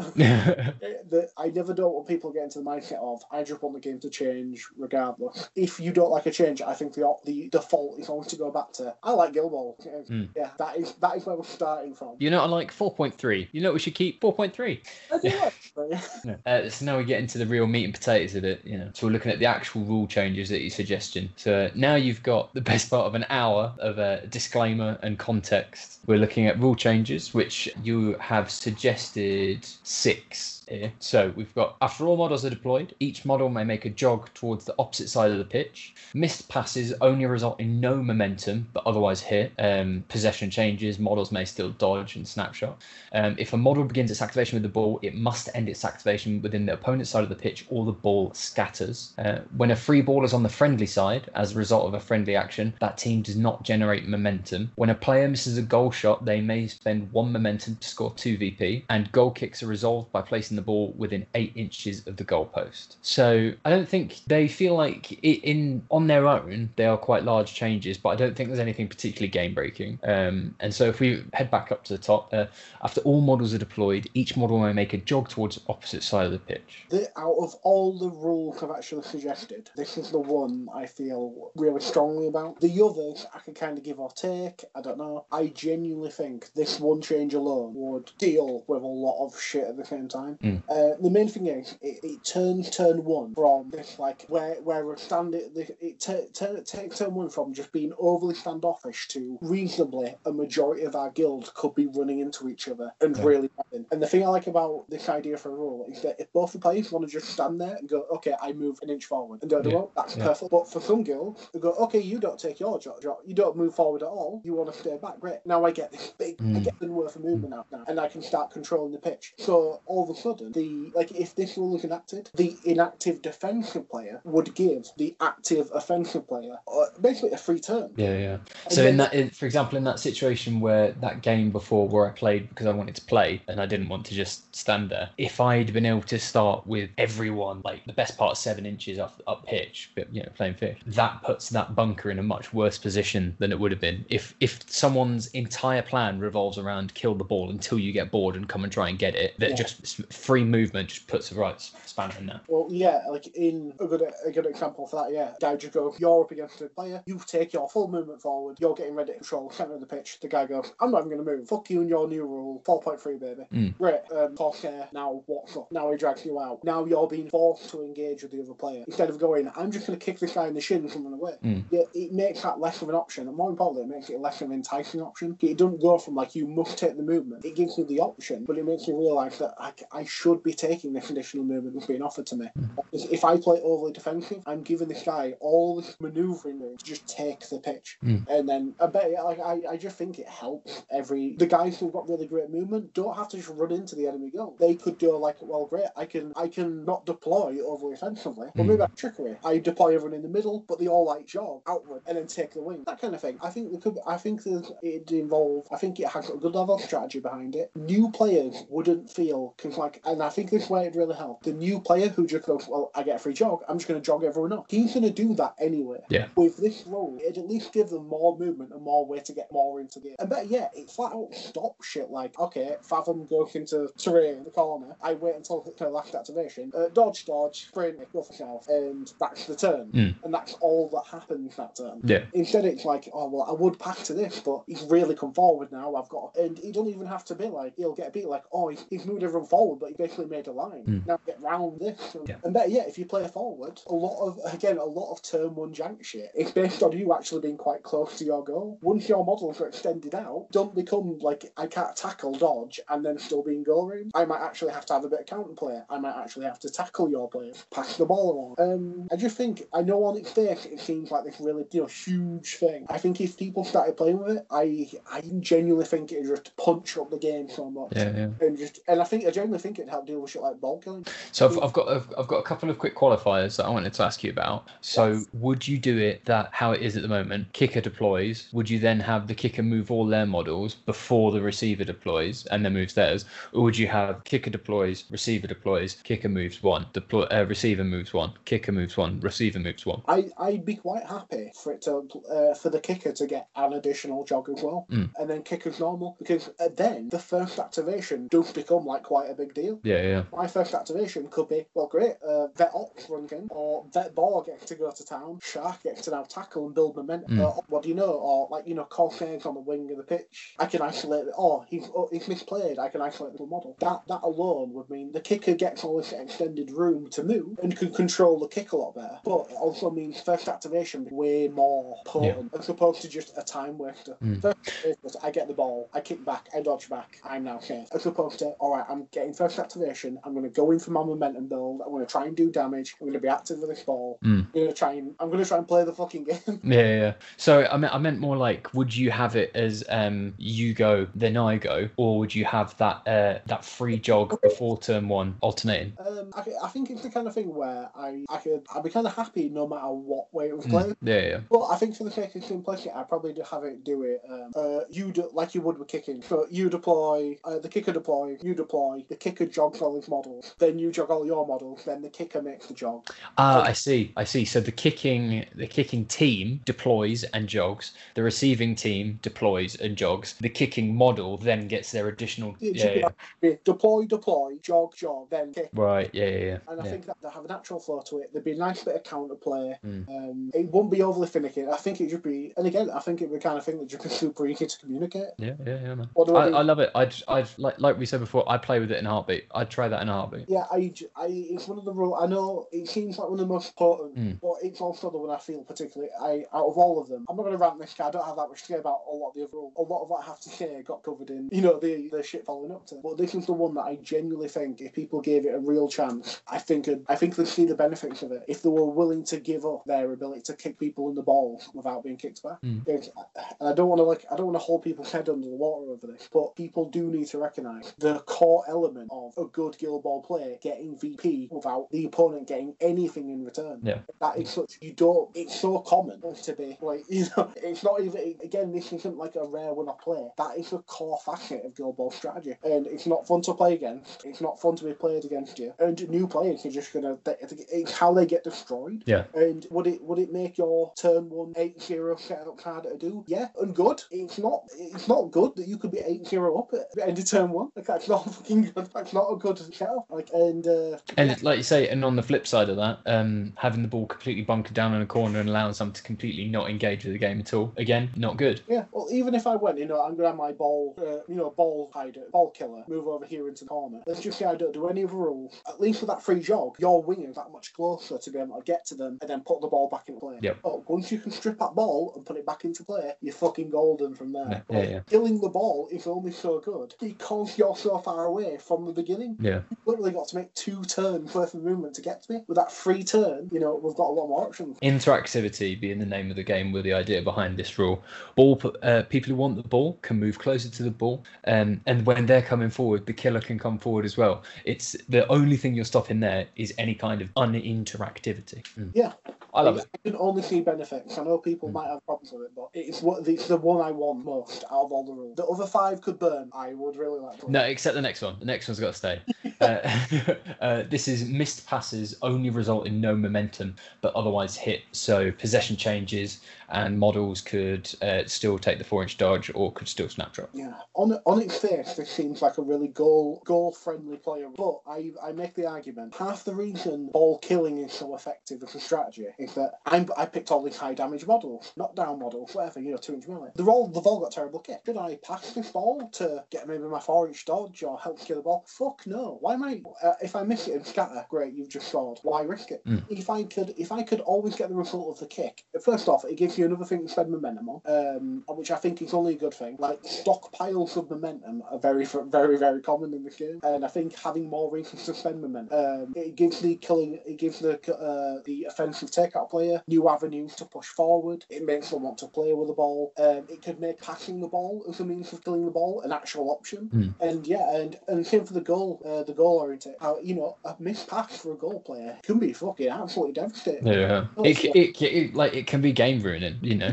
the, I never don't want people to get into the mindset of, I just want the game to change regardless. If you don't like a change, I think the the default is always to go back to, I like Guild Ball. Mm. Yeah, that is that is where we're starting from. You know, I like four point three. You know what we should keep? four point three. I do like it. Uh, so now we get into the real meat and potatoes of it, you know. So we're looking at the actual rule changes that you're suggesting. So now you've got the best part of an hour of a disclaimer and context. We're looking at rule changes, which you have suggested six here. So we've got, after all models are deployed, each model may make a jog towards the opposite side of the pitch. Missed passes only result in no momentum, but otherwise hit. Um, possession changes, models may still dodge and snapshot. Um, if a model begins its activation with the ball, it must end its activation within the opponent's side of the pitch, or the ball scatters. Uh, when a free ball is on the friendly side, as a result of a friendly action, that team does not generate momentum. When a player misses a goal shot, they may spend one momentum to score two V P, and goal kicks are resolved by placing the ball within eight inches of the goalpost. So I don't think they feel like it, in on their own they are quite large changes, but I don't think there's anything particularly game breaking. Um, and so if we head back up to the top, uh, after all models are deployed, each model may make a jog towards the opposite side of the pitch. The, out of all the rules I've actually suggested, this is the one I feel really strongly about. The others I can kind of give or take. I don't know. I genuinely think this one change alone would deal with a lot of shit at the same time. Mm. Uh, the main thing is, it, it turns turn one from this, like, where where we're standing, it, it t- t- takes turn one from just being overly standoffish to reasonably a majority of our guilds could be running into each other and Yeah. really fighting. And the thing I like about this idea for a rule is that if both the players want to just stand there and go, okay, I move an inch forward and don't do Yeah. well, that's Yeah. perfect. But for some guilds, they go, okay, you don't take your jog, jog, you don't move forward at all, you want to stay back, great. Now I get this big, Mm. I get the worth of movement out now, and I can start controlling the pitch. So all of a sudden, the like if this rule is enacted, the inactive defensive player would give the active offensive player uh, basically a free turn. Yeah, yeah. And So then- in that, in, for example, in that situation where that game before where I played because I wanted to play and I didn't want to just stand there, if I'd been able to start with everyone like the best part seven inches up up pitch, but you know, playing fish, that puts that bunker in a much worse position than it would have been if if someone's entire plan revolves around kill the ball until you get bored and come and try and get it. That Yeah. just free movement just puts the right spanner in there. Well, yeah, like in a good a good example for that, yeah. Guy just goes, you're up against a player, you take your full movement forward, you're getting ready to control centre of the pitch. The guy goes, I'm not even going to move. Fuck you and your new rule. four point three, baby. Mm. Great. Um, Corsair now what's up? Now he drags you out. Now you're being forced to engage with the other player. Instead of going, I'm just going to kick this guy in the shins and run away. Mm. Yeah, it makes that less of an option. And more importantly, it makes it less of an enticing option. It doesn't go from like, you must take the movement. It gives you the option, but it makes you realise that I, I should should be taking this additional movement that's being offered to me. Mm. If I play overly defensive, I'm giving this guy all this manoeuvring room to just take the pitch. Mm. And then I bet, like, I, I just think it helps every... The guys who've got really great movement don't have to just run into the enemy goal. They could go like, well, great, I can I can not deploy overly offensively, but mm. maybe I trickery. I deploy everyone in the middle, but they all like jog outward and then take the wing. That kind of thing. I think there could. I think there's it involve. I think it has a good level of strategy behind it. New players wouldn't feel cause like, and I think this is where it really helps. The new player who just goes, well, I get a free jog. I'm just going to jog everyone up. He's going to do that anyway. Yeah. With this role, it'd at least give them more movement and more way to get more into the game. And better yet, it flat out stops shit like, okay, Fathom goes into terrain in the corner. I wait until the last activation. Uh, dodge, dodge, sprint, go for south, and that's the turn. Mm. And that's all that happens that turn. Yeah. Instead, it's like, oh, well, I would pass to this, but he's really come forward now. I've got... And he doesn't even have to be like, he'll get a beat like, oh, he's, he's moved everyone forward, but he basically made a line. Mm. Now get round this. And, yeah. and better yet, if you play forward, a lot of, again, a lot of turn one jank shit is based on you actually being quite close to your goal. Once your models are extended out, don't become like, I can't tackle, dodge, and then still be in goal range. I might actually have to have a bit of counterplay. I might actually have to tackle your players, pass the ball along. Um, I just think, I know on its face it seems like this really, you know, huge thing. I think if people started playing with it, I I genuinely think it'd just punch up the game so much. Yeah, yeah. And just, and I think I genuinely think it'd help deal with shit like ball killing. So I've, I've got I've, I've got a couple of quick qualifiers that I wanted to ask you about. So yes. Would you do it that how it is at the moment? Kicker deploys. Would you then have the kicker move all their models before the receiver deploys and then moves theirs, or would you have kicker deploys, receiver deploys, kicker moves one, deploy, uh, receiver moves one, kicker moves one, receiver moves one? I I'd be quite happy for it to uh, for the kicker to get an additional jog as well, mm. and then kicker's normal, because uh, then the first activation does become like quite a big deal. Yeah, yeah. My first activation could be, well, great, uh, Vet Ox runs in, or Vet Ball gets to go to town, Shark gets to now tackle and build momentum. Mm. Uh, what do you know? Or like, you know, Corsairs on the wing of the pitch. I can isolate it. Oh, he's oh, he's misplayed. I can isolate the model. That that alone would mean the kicker gets all this extended room to move and can control the kick a lot better. But it also means first activation way more potent yeah. as opposed to just a time waster. Mm. First activation, I get the ball, I kick back, I dodge back, I'm now safe. As opposed to, all right, I'm getting first activation. I'm going to go in for my momentum build. I'm going to try and do damage. I'm going to be active with this ball. Mm. I'm going to try and I'm going to try and play the fucking game. Yeah, yeah. So I meant I meant more like, would you have it as um you go then I go, or would you have that uh that free jog before turn one alternating? Um, I, I think it's the kind of thing where I I could I'd be kind of happy no matter what way it was played. Mm. Yeah, yeah. But I think for the sake of simplicity, I'd probably have it do it um uh you do, like you would with kicking. So you deploy uh, the kicker deploy, you deploy, the kicker jogs all his models, then you jog all your models, then the kicker makes the jog. Ah, uh, I see, I see. So the kicking the kicking team deploys and jogs. The receiving team deploys and jogs. The kicking model then gets their additional yeah, yeah, yeah. deploy, deploy, jog, jog, then kick. Right, yeah, yeah, yeah. And I yeah. think that they have a natural flow to it. There'd be a nice bit of counterplay. Mm. Um, it wouldn't be overly finicky. I think it should be, and again, I think it'd be the kind of thing that should be super easy to communicate. Yeah, yeah, yeah, man. I, I, I love it. I'd, I'd like, like we said before, I'd play with it in a heartbeat. I'd try that in a heartbeat. Yeah, I, I, it's one of the rules. I know it seems like one of the most potent, mm. but it's also the one I feel particularly. I out of all of them, I'm not going to rant this guy. I don't have that much to say about a lot of the other rules. A lot of what I have to say got covered in, you know, the the shit following up to. But this is the one that I genuinely think, if people gave it a real chance, I think it, I think they'd see the benefits of it if they were willing to give up their ability to kick people in the balls without being kicked back. Mm. And I don't want to like I don't want to hold people's head under the water over this, but people do need to recognise the core element of a good Guild Ball player getting V P without the opponent getting anything in return. Yeah, that is such you don't. It's so common to be like, you know, it's not even again. This isn't like a rare one I play. That is a core facet of Guild Ball strategy, and it's not fun to play against. It's not fun to be played against you, and new players are just gonna. It's how they get destroyed. Yeah. And would it would it make your turn one eight zero setup harder to do? Yeah, and good. It's not. It's not good that you could be eight zero up at the end of turn one. Like that's not fucking good. That's not a good setup. Like and uh, and yeah. like you say, and on the flip side of that, um, having the ball completely bunkered down in a corner and allowing someone to completely not engage with the game at all, again, not good. Yeah. Well, even if I went, you know, I'm gonna have my ball, uh, you know, ball hider, ball killer, move over here into the corner. Let's just say I don't do any of the rules. At least with that free jog, your winger is that much closer to be able to get to them and then put the ball back in play. Yep. But once you can strip that ball and put it back into play, you're fucking golden from there. Yeah, yeah, yeah. Killing the ball is only so good because you're so far away from the beginning. moving. Yeah. You've literally got to make two turns worth of movement to get to me. With that free turn, you know, we've got a lot more options. Interactivity being the name of the game were the idea behind this rule. Ball, uh, people who want the ball can move closer to the ball, um, and when they're coming forward, the killer can come forward as well. It's the only thing you're stopping there is any kind of uninteractivity. Mm. Yeah. I love I, it. I can only see benefits. I know people mm. might have problems with it, but it's what it's the one I want most out of all the rules. The other five could burn. I would really like to. No, except the next one. The next one's got to stay. uh, uh, this is missed passes only result in no momentum, but otherwise hit. So possession changes, and models could uh, still take the four-inch dodge or could still snapshot. Yeah, on on its face, this seems like a really goal goal friendly player. But I I make the argument half the reason ball killing is so effective as a strategy is that I'm, I picked all these high damage models, knockdown models, whatever, you know, two inch melee. They're all they've all got terrible kick. Should I pass this ball to get maybe my four inch dodge or help kill the ball? Fuck no. Why am I? Uh, if I miss it and scatter, great, you've just scored. Why risk it? Mm. If I could, if I could always get the result of the kick. First off, it gives you another thing to spend momentum on, um, which I think is only a good thing. Like stockpiles of momentum are very, very, very common in this game, and I think having more reasons to spend momentum, um, it gives the killing, it gives the uh, the offensive takeout player new avenues to push forward. It makes them want to play with the ball. Um, it could make passing the ball as a means of killing the ball an actual option. Mm. And yeah, and and same for the goal, uh, the goal oriented. How you know a missed pass for a goal player can be fucking absolutely devastating. Yeah, it, it, it, it like it can be game ruining. You know,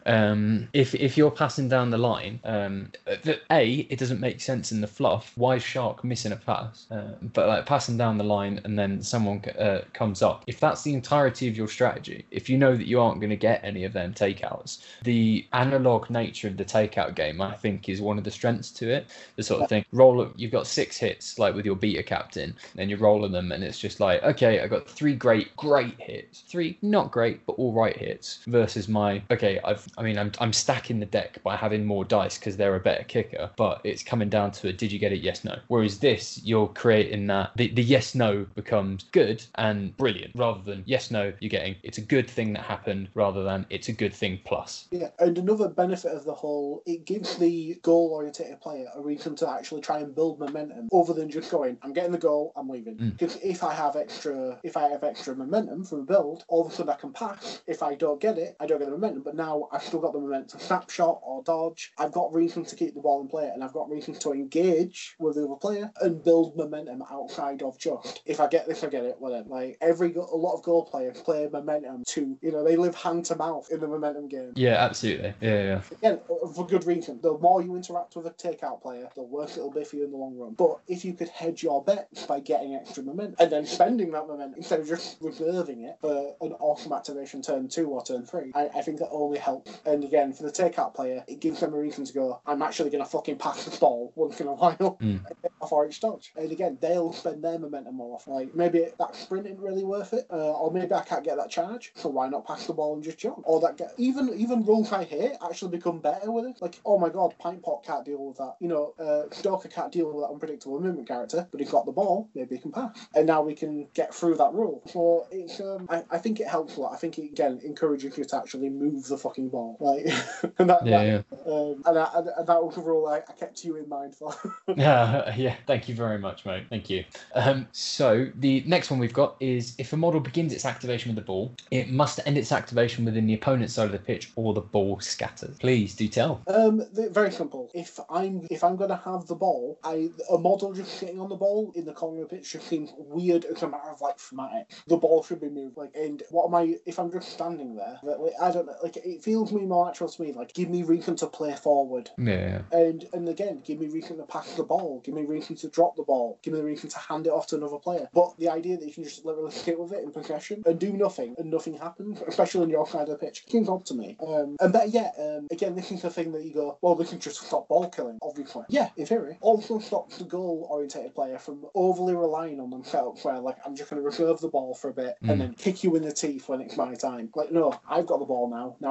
um, if if you're passing down the line, um, the, a it doesn't make sense in the fluff. Why is Shark missing a pass? Uh, but like passing down the line and then someone uh, comes up. If that's the entirety of your strategy, if you know that you aren't going to get any of them takeouts, the analog nature of the takeout game, I think, is one of the strengths to it. The sort of thing, roll. You've got six hits, like with your beta captain, and you're rolling them, and it's just like, okay, I got three great, great hits, three not great but all right hits, versus my okay, I've, I mean, I'm I'm stacking the deck by having more dice because they're a better kicker, but it's coming down to a did you get it, yes, no. Whereas this, you're creating that the, the yes, no becomes good and brilliant, rather than yes, no, you're getting it's a good thing that happened rather than it's a good thing plus. Yeah, and another benefit of the whole, it gives the goal-oriented player a reason to actually try and build momentum, other than just going, I'm getting the goal, I'm leaving. Because mm. if I have extra, if I have extra momentum from a build, all of a sudden I can pass. If I don't get it, I don't get the momentum. But now I've still got the momentum to snapshot or dodge. I've got reason to keep the ball in play, and I've got reasons to engage with the other player and build momentum outside of just if I get this, I get it. Whatever. Like every a lot of goal players play momentum to, you know, they live hand to mouth in the momentum game. Yeah, absolutely. Yeah, yeah. Again, for good reason. The more you interact with a takeout player, the worse it'll be for you in the long run. But if you could hedge your bets by getting extra momentum and then spending that momentum instead of just reserving it for an awesome activation turn two or turn three, I, I think that only helps. And again, for the takeout player, it gives them a reason to go, I'm actually going to fucking pass the ball once in a while mm. off orange dodge. And again, they'll spend their momentum more often. Like maybe that sprint isn't really worth it, uh, or maybe I can't get that charge, so why not pass the ball and just jog? Or that get even even rules I hate actually become better with it. Like, oh my god, Pint Pot can't deal with that. You know, uh, Stalker can't deal with that unpredictable movement character, but he's got the ball, maybe he can pass. And now we can get through that rule. So it's um, I, I think it helps a lot. I think it again encourages you to actually move the fucking ball. Like, and that, yeah, that yeah. Um, and, I, and that was a rule I, I kept you in mind for. yeah, yeah. Thank you very much, mate. Thank you. Um, so the next one we've got is if a model begins its activation with the ball, it must end its activation within the opponent's side of the pitch, or the ball scatters. Please do tell. Um, very simple. If I'm if I'm gonna have the ball, I a model just sitting on the ball in the corner of the pitch just seems weird as a matter of like thematic. The ball should be moved. Like, and what am I? If I'm just standing there, like, I don't know. Like, it feels me more natural to me. Like, give me reason to play forward. Yeah. And and again, give me reason to pass the ball. Give me reason to drop the ball. Give me the reason to hand it off to another player. But the idea that you can just literally sit with it in possession and do nothing and nothing happens, especially on your side of the pitch, seems odd to me. Um, and better yet, um, again, this is the thing that you go, well, they can just stop ball killing, obviously. Yeah, in theory. Also stops the goal-orientated player from overly relying on themselves, where, like, I'm just going to reserve the ball for a bit mm. and then kick you in the teeth when it's my time. Like, no, I've got the ball now. Now it's my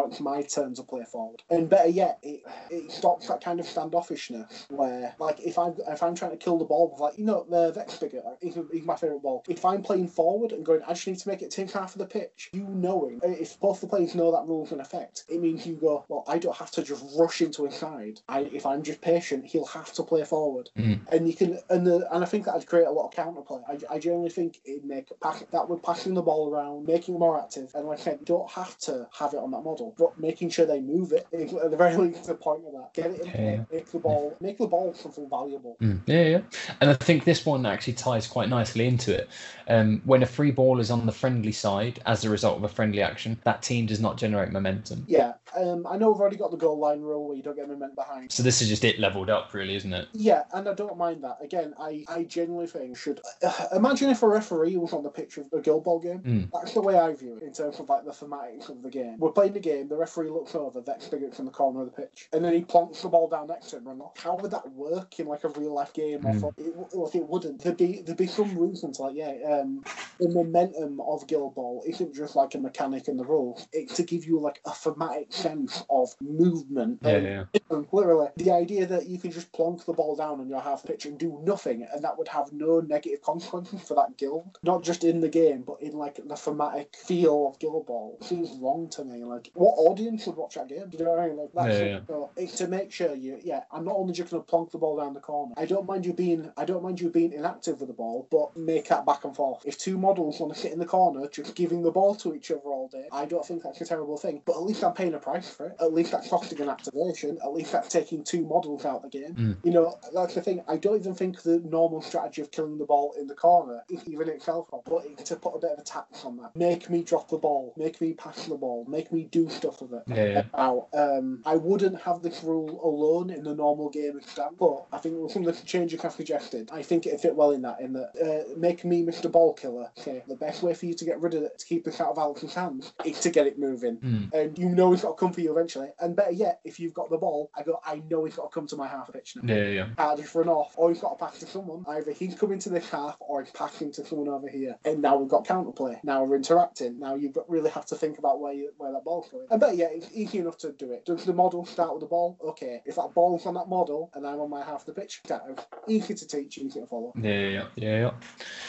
turn to play forward. And better yet, it it stops that kind of standoffishness where, like, if I'm if I'm trying to kill the ball with, like, you know, the Vex Bigot, like, he's, he's my favourite ball. If I'm playing forward and going, I just need to make it take half of the pitch, you knowing, if both the players know that rule's in effect, it means you go, well, I don't have to just rush into inside. I if I'm just patient, he'll have to play forward. Mm. And you can, and the, and I think that'd create a lot of counterplay. I, I generally think it'd make pass, that would passing the ball around, making it more active, and like I said, you don't have to have it on that model, but making sure they move it, at the very least, the point of that. Get it in play, Yeah. make the ball, make the ball something valuable. Mm. Yeah, yeah. And I think this one actually ties quite nicely into it. Um, when a free ball is on the friendly side as a result of a friendly action, that team does not generate momentum. Yeah, um, I know we've already got the goal line rule where you don't get momentum behind. So this is just it leveled up, really, isn't it? Yeah, and I don't mind that. Again, I, I genuinely think should uh, imagine if a referee was on the pitch of a Guild Ball game. Mm. That's the way I view it in terms of like the thematics of the game. We're playing the game, the referee looks over, Vex Bigot's in the corner of the pitch, and then he plonks the ball down next to him and run off. How would that work in like a real life game? Mm. Or it, like it wouldn't. There'd be there'd be some reason to like yeah, um, the momentum of Guild Ball isn't just like a mechanic in the rules. It's to give you like a thematic sense of movement. Yeah, and, yeah. and literally, the idea that you can just plonk the ball down on your half pitch and do nothing, and that would have no negative consequences for that guild, not just in the game, but in like the thematic feel of Guild Ball, seems wrong to me. Like, what audience would watch that game? Do you know what I mean? Like, that's Yeah, it. yeah. So it's to make sure you, yeah, I'm not only just going to plonk the ball down the corner. I don't mind you being, I don't mind you being inactive with the ball, but make that back and forth. If two models want to sit in the corner just giving the ball to each other all day, I don't think that's a terrible thing. But at least I'm paying a price for it. At least that's costing an activation. At least that's taking two models out of the game. Mm. You know, that's the thing. I don't even think the normal strategy of killing the ball in the corner is even itself wrong, but it's to put a bit of a tax on that. Make me drop the ball. Make me pass the ball. Make me do stuff with it. Yeah, yeah. Out. Um, I wouldn't have this rule alone in the normal game extent, but I think with some of the changes I've suggested, I think it'd fit well in that. In that, uh, make me Mister Ball Killer. Okay, the best way for you to get rid of it, to keep this out of Alex's hands, is to get it moving. Mm. And you know he's got to come for you eventually. And better yet, if you've got the ball, I go, I know he's got to come to my half pitch now. Yeah, yeah. Can't just run off, or he's got to pass to someone. Either he's coming to this half, or he's passing to someone over here. And now we've got counterplay. Now we're interacting. Now you really have to think about where you, where that ball's going. I bet yeah, it's easy enough to do it. Does the model start with the ball? Okay, if that ball's on that model and I'm on my half of the pitch, that easy to teach, easy to follow. Yeah, yeah, yeah, yeah.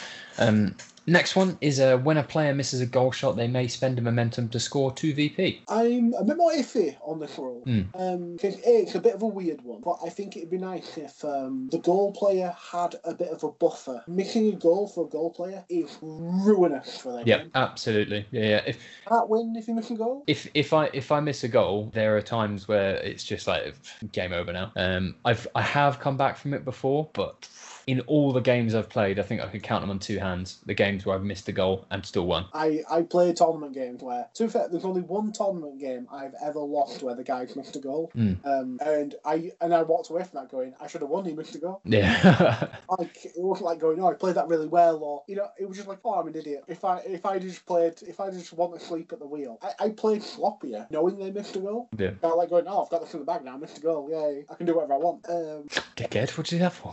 Um, next one is uh, when a player misses a goal shot, they may spend a momentum to score two V P. I'm a bit more iffy on this rule. Mm. Um, cause it's a bit of a weird one, but I think it'd be nice if um, the goal player had a bit of a buffer. Missing a goal for a goal player is ruinous for them. Yeah, absolutely. Yeah, yeah. If Can't win if you miss a goal. if if I if I miss a goal, there are times where it's just like game over now. Um, I've I have come back from it before, but in all the games I've played, I think I could count them on two hands. The games where I've missed a goal and still won. I, I play tournament games where, to be fair, there's only one tournament game I've ever lost where the guy's missed a goal. Mm. Um, and I and I walked away from that going, I should have won, he missed a goal. Yeah. Like, it wasn't like going, oh, I played that really well, or, you know, it was just like, oh, I'm an idiot. If I if I just played, if I just want to sleep at the wheel, I, I played sloppier, knowing they missed a goal. Yeah. I like going, oh, I've got this in the bag now, I missed a goal, yay, I can do whatever I want. Um, Dickhead, what do you have for?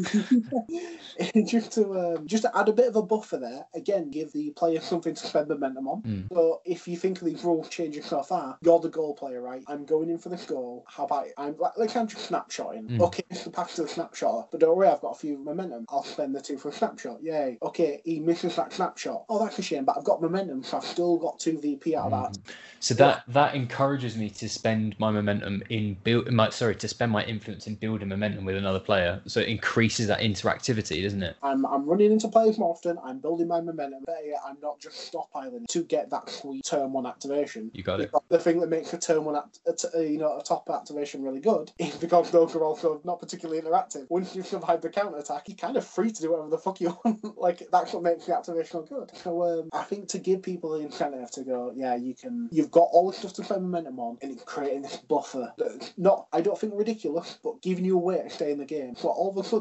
just to um, just to add a bit of a buffer there, again, give the player something to spend momentum on. Mm. So if you think of these rules changing so far, you're the goal player, right? I'm going in for this goal. How about it? I'm like, like I'm just snapshotting. Mm. Okay, it's the pass to the snapshot, but don't worry, I've got a few momentum. I'll spend the two for a snapshot. Yay. Okay, he misses that snapshot. Oh, that's a shame, but I've got momentum, so I've still got two V P out of Mm. that. So that that encourages me to spend my momentum in build. My sorry, to spend my influence in building momentum with another player. So it increases that interactivity, doesn't it? I'm I'm running into players more often. I'm building my momentum. Better yet, I'm not just stockpiling to get that sweet turn one activation. You got it. Because the thing that makes a turn one, act, a t- uh, you know, a top activation really good is because those are also not particularly interactive. Once you survive the counter attack, you're kind of free to do whatever the fuck you want. Like, that's what makes the activation good. So um, I think to give people the incentive to go, yeah, you can. You've got all the stuff to spend momentum on, and it's creating this buffer. That's not, I don't think ridiculous, but giving you a way to stay in the game. So all of a sudden, two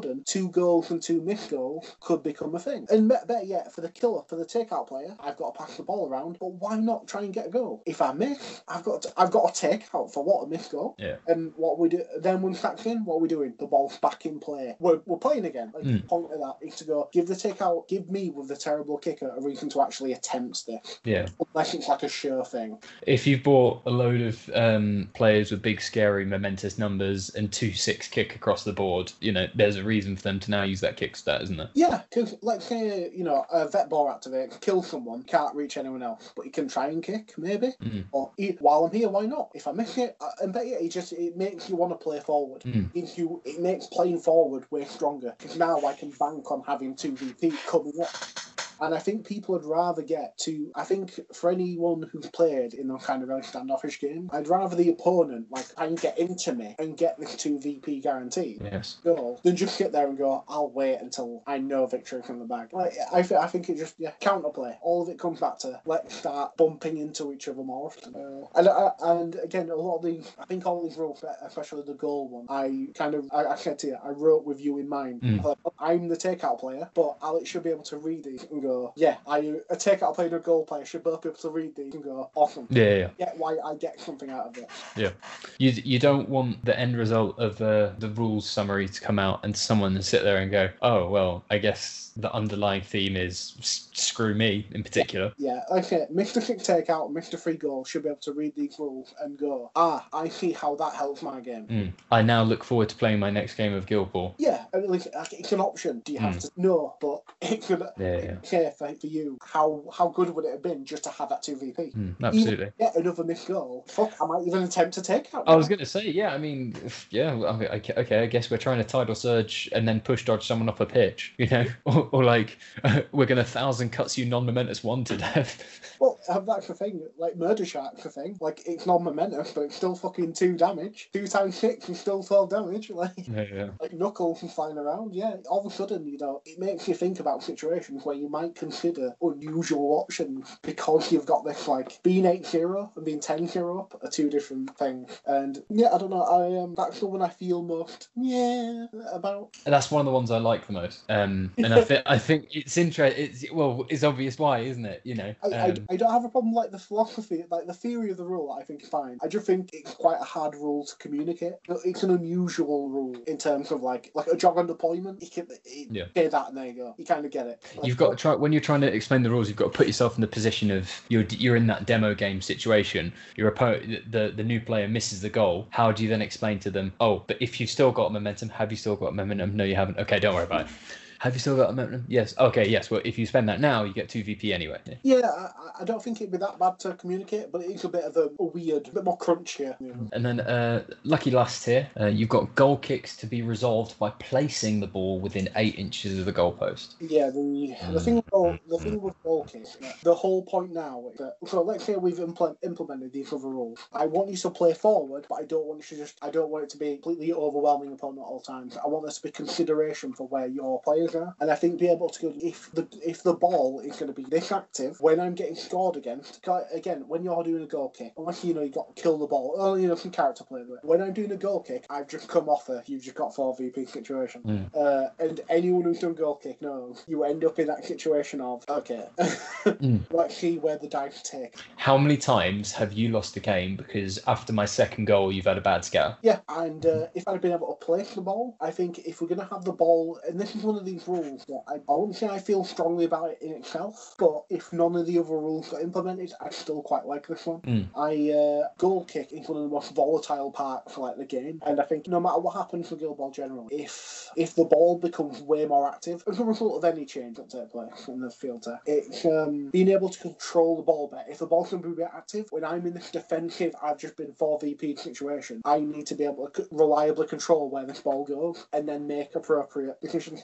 two goals and two missed goals could become a thing. And better yet, for the killer, for the takeout player, I've got to pass the ball around, but why not try and get a goal? If I miss, I've got to, I've got to take out for what a missed goal. Yeah. And what we do then when that's in, what are we doing? The ball's back in play. We're, we're playing again. Like, Mm. the point of that is to go give the takeout, give me with the terrible kicker a reason to actually attempt this. Yeah. Unless it's like a sure thing. If you've bought a load of um, players with big, scary, momentous numbers and two six kick across the board, you know, there's a reason for them to now use that kick stat, isn't there? Yeah, because let's say, you know, a vet ball activate, kill someone, can't reach anyone else, but he can try and kick, maybe. Mm. Or he, while I'm here, why not? If I miss it, uh, and bet you, it just it makes you want to play forward. Mm. It, you, it makes playing forward way stronger. Because now I can bank on having two V P coming up. And I think people would rather get to, I think for anyone who's played in those kind of very standoffish games, I'd rather the opponent like try and get into me and get this two V P guarantee Yes. goal than just sit there and go, I'll wait until I know victory from the bag. Like, I, th- I think it just, yeah, counterplay. All of it comes back to let's start bumping into each other more often. Uh, and, uh, and again, a lot of these, I think all these rules, especially the goal one, I kind of, I, I said to you, I wrote with you in mind. Mm. Like, I'm the takeout player, but Alex should be able to read these and go, yeah, I a takeout player and a goal player should both be able to read these and go, awesome. Yeah, yeah, yeah. Get why I get something out of it. Yeah. You you don't want the end result of uh, the rules summary to come out and someone sit there and go, oh, well, I guess the underlying theme is s- screw me in particular. Yeah, okay. Mister Kick Takeout, Mister Free Goal should be able to read these rules and go, ah, I see how that helps my game. Mm. I now look forward to playing my next game of Guild Ball. Yeah, I mean, like, it's an option. Do you have Mm. to? No, but it's gonna. Yeah, yeah. Okay, for, for you, how how good would it have been just to have that two V P? Mm, absolutely. Even get another missed goal. Fuck, I might even attempt to take out. I was going to say, yeah, I mean, if- yeah, I mean, I- okay, I guess we're trying to tidal surge and then push dodge someone off a pitch, you know? Or, or like, we're going to thousand cuts you non-momentous one to death. Well, um, that's the thing. Like, Murder Shark's the thing. Like, it's non-momentous, but it's still fucking two damage. Two times six is still twelve damage. Like, Yeah, yeah. like Knuckles and flying around. Yeah, all of a sudden, you know, it makes you think about situations where you might consider unusual options because you've got this, like, being eight zero and being ten zero up are two different things. And, yeah, I don't know, I um, that's the one I feel most, yeah, about. And that's one of the ones I like the most. Um, and I think I think it's interesting. It's well, it's obvious why, isn't it? You know. I, I, Um, I don't have a problem like the philosophy, like the theory of the rule. I think is fine. I just think it's quite a hard rule to communicate. It's an unusual rule in terms of like like a jog on deployment. You can it, Yeah. say that and there you go. You kind of get it. Like, You've got to try when you're trying to explain the rules. You've got to put yourself in the position of you're you're in that demo game situation. Your opponent, the the new player misses the goal. How do you then explain to them? Oh, but if you've still got momentum, have you still got momentum? No, you haven't. Okay, don't worry about it. Have you still got momentum? Yes. Okay. Yes. Well, if you spend that now, you get two V P anyway. Yeah. Yeah, I, I don't think it'd be that bad to communicate, but it's a bit of a, a weird, a bit more crunchier. You know? And then, uh, lucky last here, uh, you've got goal kicks to be resolved by placing the ball within eight inches of the goalpost. Yeah, the the thing with goal, the thing with goal kicks, the whole point now is that so let's say we've impl- implemented these other rules. I want you to play forward, but I don't want you to just I don't want it to be completely overwhelming opponent at all times. I want there to be consideration for where your players are, and I think be able to go if the if the ball is going to be this active when I'm getting scored against. Again, when you're doing a goal kick, unless you know you got to kill the ball, oh you know some character play with it. When I'm doing a goal kick, I've just come off a you've just got four V P situation, Mm. uh, and anyone who's done goal kick knows you end up in that situation of okay, Mm. let's see where the dice take. How many times have you lost a game because after my second goal, you've had a bad scatter? Yeah, and uh, if I'd been able to place the ball, I think if we're going to have the ball, and this is one of these rules that I, I wouldn't say I feel strongly about it in itself, but if none of the other rules got implemented, I still quite like this one. Mm. I uh, goal kick is one of the most volatile parts for like the game, and I think no matter what happens for Guild Ball generally, if if the ball becomes way more active as a result of any change that takes place in the filter, it's um, being able to control the ball better. If the ball's going to be active, when I'm in this defensive, I've just been four V P situation, I need to be able to reliably control where this ball goes and then make appropriate decisions. And I think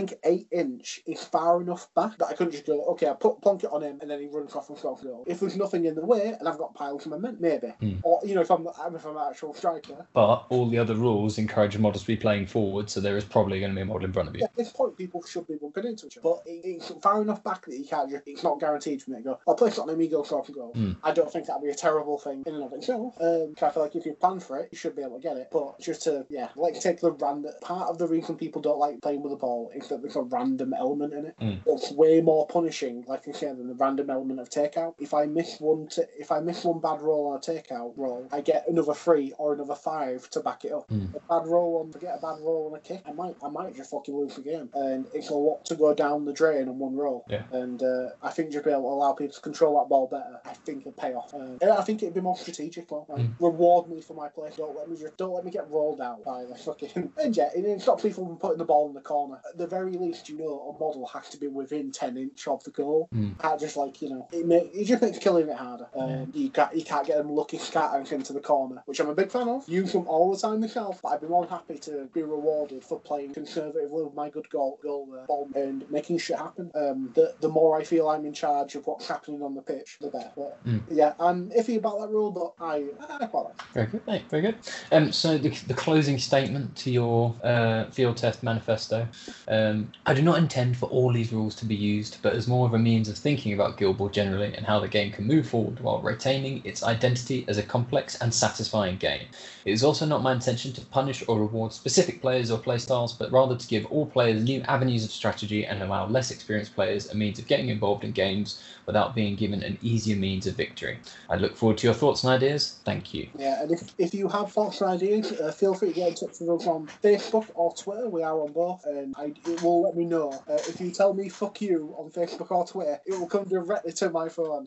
think eight inch is far enough back that I couldn't just go, okay, I put plonk it on him and then he runs off and scores a goal. If there's nothing in the way and I've got piles of momentum, maybe. Mm. Or, you know, if I'm, if I'm an actual striker. But all the other rules encourage models to be playing forward, so there is probably going to be a model in front of you. Yeah, at this point, people should be bumping into each other. But it, it's far enough back that you can't just, it's not guaranteed for me to go, I'll place it on him, he goes, scores a goal. Mm. I don't think that'd be a terrible thing in and of itself. Um, I feel like if you plan for it, you should be able to get it. But just to, yeah, like take the random, part of the reason people don't like playing with the ball is that there's a random element in it. Mm. It's way more punishing, like I said, than the random element of takeout. If I miss one, t- if I miss one bad roll on a takeout roll, I get another three or another five to back it up. Mm. A bad roll on, forget a bad roll on a kick, I might, I might just fucking lose the game. And it's a lot to go down the drain on one roll. Yeah. And uh, I think just be able to allow people to control that ball better. I think it'll pay off. Um, and I think it'd be more strategic. Well, like, Mm. reward me for my play. Don't let me just, don't let me get rolled out by the fucking. And yeah, it, it stops people from putting the ball in the corner. At the very least, you know, a model has to be within ten inch of the goal. Mm. Can't just like, you know, it, may, it just makes killing it harder. Um, you can't you can't get them lucky scattering into the corner, which I'm a big fan of. Use them all the time myself, but I'd be more than happy to be rewarded for playing conservatively with my good goal goal uh, ball and making shit happen. Um, the the more I feel I'm in charge of what's happening on the pitch, the better. But Mm. yeah, I'm iffy about that rule, but I I quite like it. Very good, mate. Very good. Um, so the, the closing statement to your uh, field test manifesto. Um, I do not intend for all these rules to be used, but as more of a means of thinking about Guild Ball generally and how the game can move forward while retaining its identity as a complex and satisfying game. It is also not my intention to punish or reward specific players or playstyles, but rather to give all players new avenues of strategy and allow less experienced players a means of getting involved in games without being given an easier means of victory. I look forward to your thoughts and ideas. Thank you. Yeah, and if, if you have thoughts and ideas, uh, feel free to get in touch with us on Facebook or Twitter. We are on both, and I, it will let me know. Uh, if you tell me fuck you on Facebook or Twitter, it will come directly to my phone.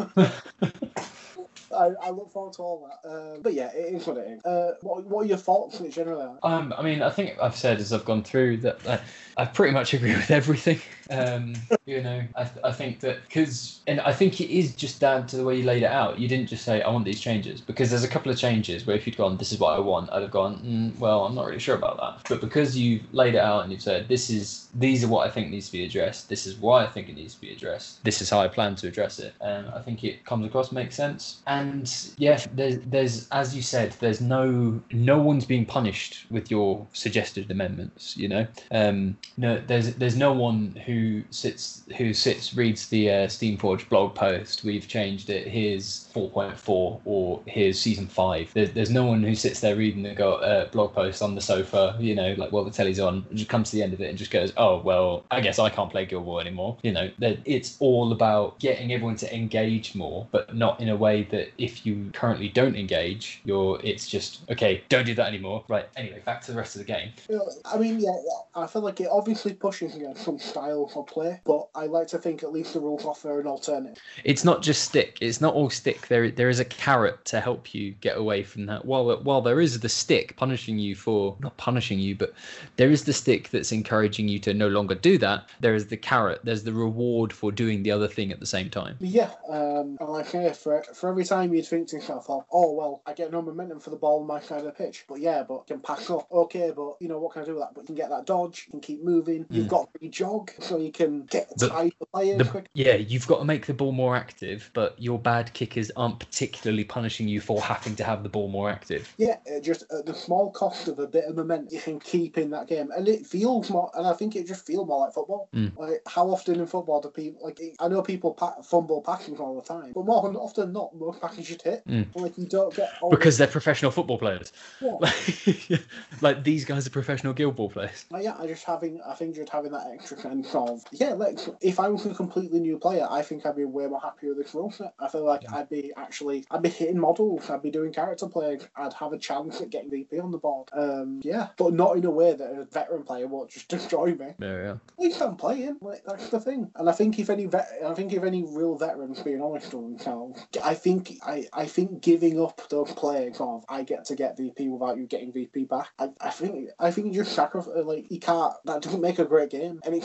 I, I look forward to all that. Um, but yeah, it is what it is. Uh, what, what are your thoughts generally? Um, I mean, I think I've said as I've gone through that I, I pretty much agree with everything. Um, you know, I, th- I think that because, and I think it is just down to the way you laid it out. You didn't just say, I want these changes, because there's a couple of changes where if you'd gone, this is what I want, I'd have gone, mm, well, I'm not really sure about that. But because you've laid it out and you've said, this is, these are what I think needs to be addressed, this is why I think it needs to be addressed, this is how I plan to address it. Um, I think it comes across, makes sense. And yeah, there's, there's, as you said, there's no, no one's being punished with your suggested amendments, you know? Um, no, there's, there's no one who who sits who sits reads the uh, Steamforge blog post. We've changed it. Here's four point four or here's season five. There's, there's no one who sits there reading the go, uh, blog post on the sofa, you know, like while the telly's on, and just comes to the end of it and just goes, oh well, I guess I can't play Guild Ball anymore. You know, that it's all about getting everyone to engage more, but not in a way that if you currently don't engage, you're it's just okay, don't do that anymore. Right. Anyway, back to the rest of the game. You know, I mean, yeah, I feel like it obviously pushes against some style for play, but I like to think at least the rules offer an alternative. It's not just stick. It's not all stick. There, there is a carrot to help you get away from that. While, while there is the stick punishing you for not punishing you, but there is the stick that's encouraging you to no longer do that. There is the carrot. There's the reward for doing the other thing at the same time. Yeah, um, and like yeah, for for every time you'd think to yourself, oh, oh well, I get no momentum for the ball on my side of the pitch, but yeah, but I can pass up. Okay, but you know what can I do with that? But you can get that dodge. You can keep moving. You've Mm. got to jog, so you can get The- tied the players The, quick. yeah, you've got to make the ball more active, but your bad kickers aren't particularly punishing you for having to have the ball more active. Yeah, uh, just at the small cost of a bit of momentum, you can keep in that game, and it feels more. And I think it just feels more like football. Mm. Like how often in football do people like? I know people pa- fumble passes all the time, but more often than not, most passes you hit. Mm. Like you don't get all Because they're professional football players. Yeah. Like, like these guys are professional Guild Ball players. Like, yeah, I just having, I think just having that extra sense of, yeah, like, if I was a completely new player, I think I'd be way more happy with this rule set. I feel like I'd be actually, I'd be hitting models, I'd be doing character play, I'd have a chance at getting V P on the board. Um, yeah, but not in a way that a veteran player won't just destroy me. There we are. At least I'm playing, like, that's the thing. And I think if any vet, I think if any real veterans being honest with themselves, I think, I, I think giving up those plays of, I get to get V P without you getting V P back, I, I think, I think you just sacrifice, like, you can't, that doesn't make a great game, and it's not going to bring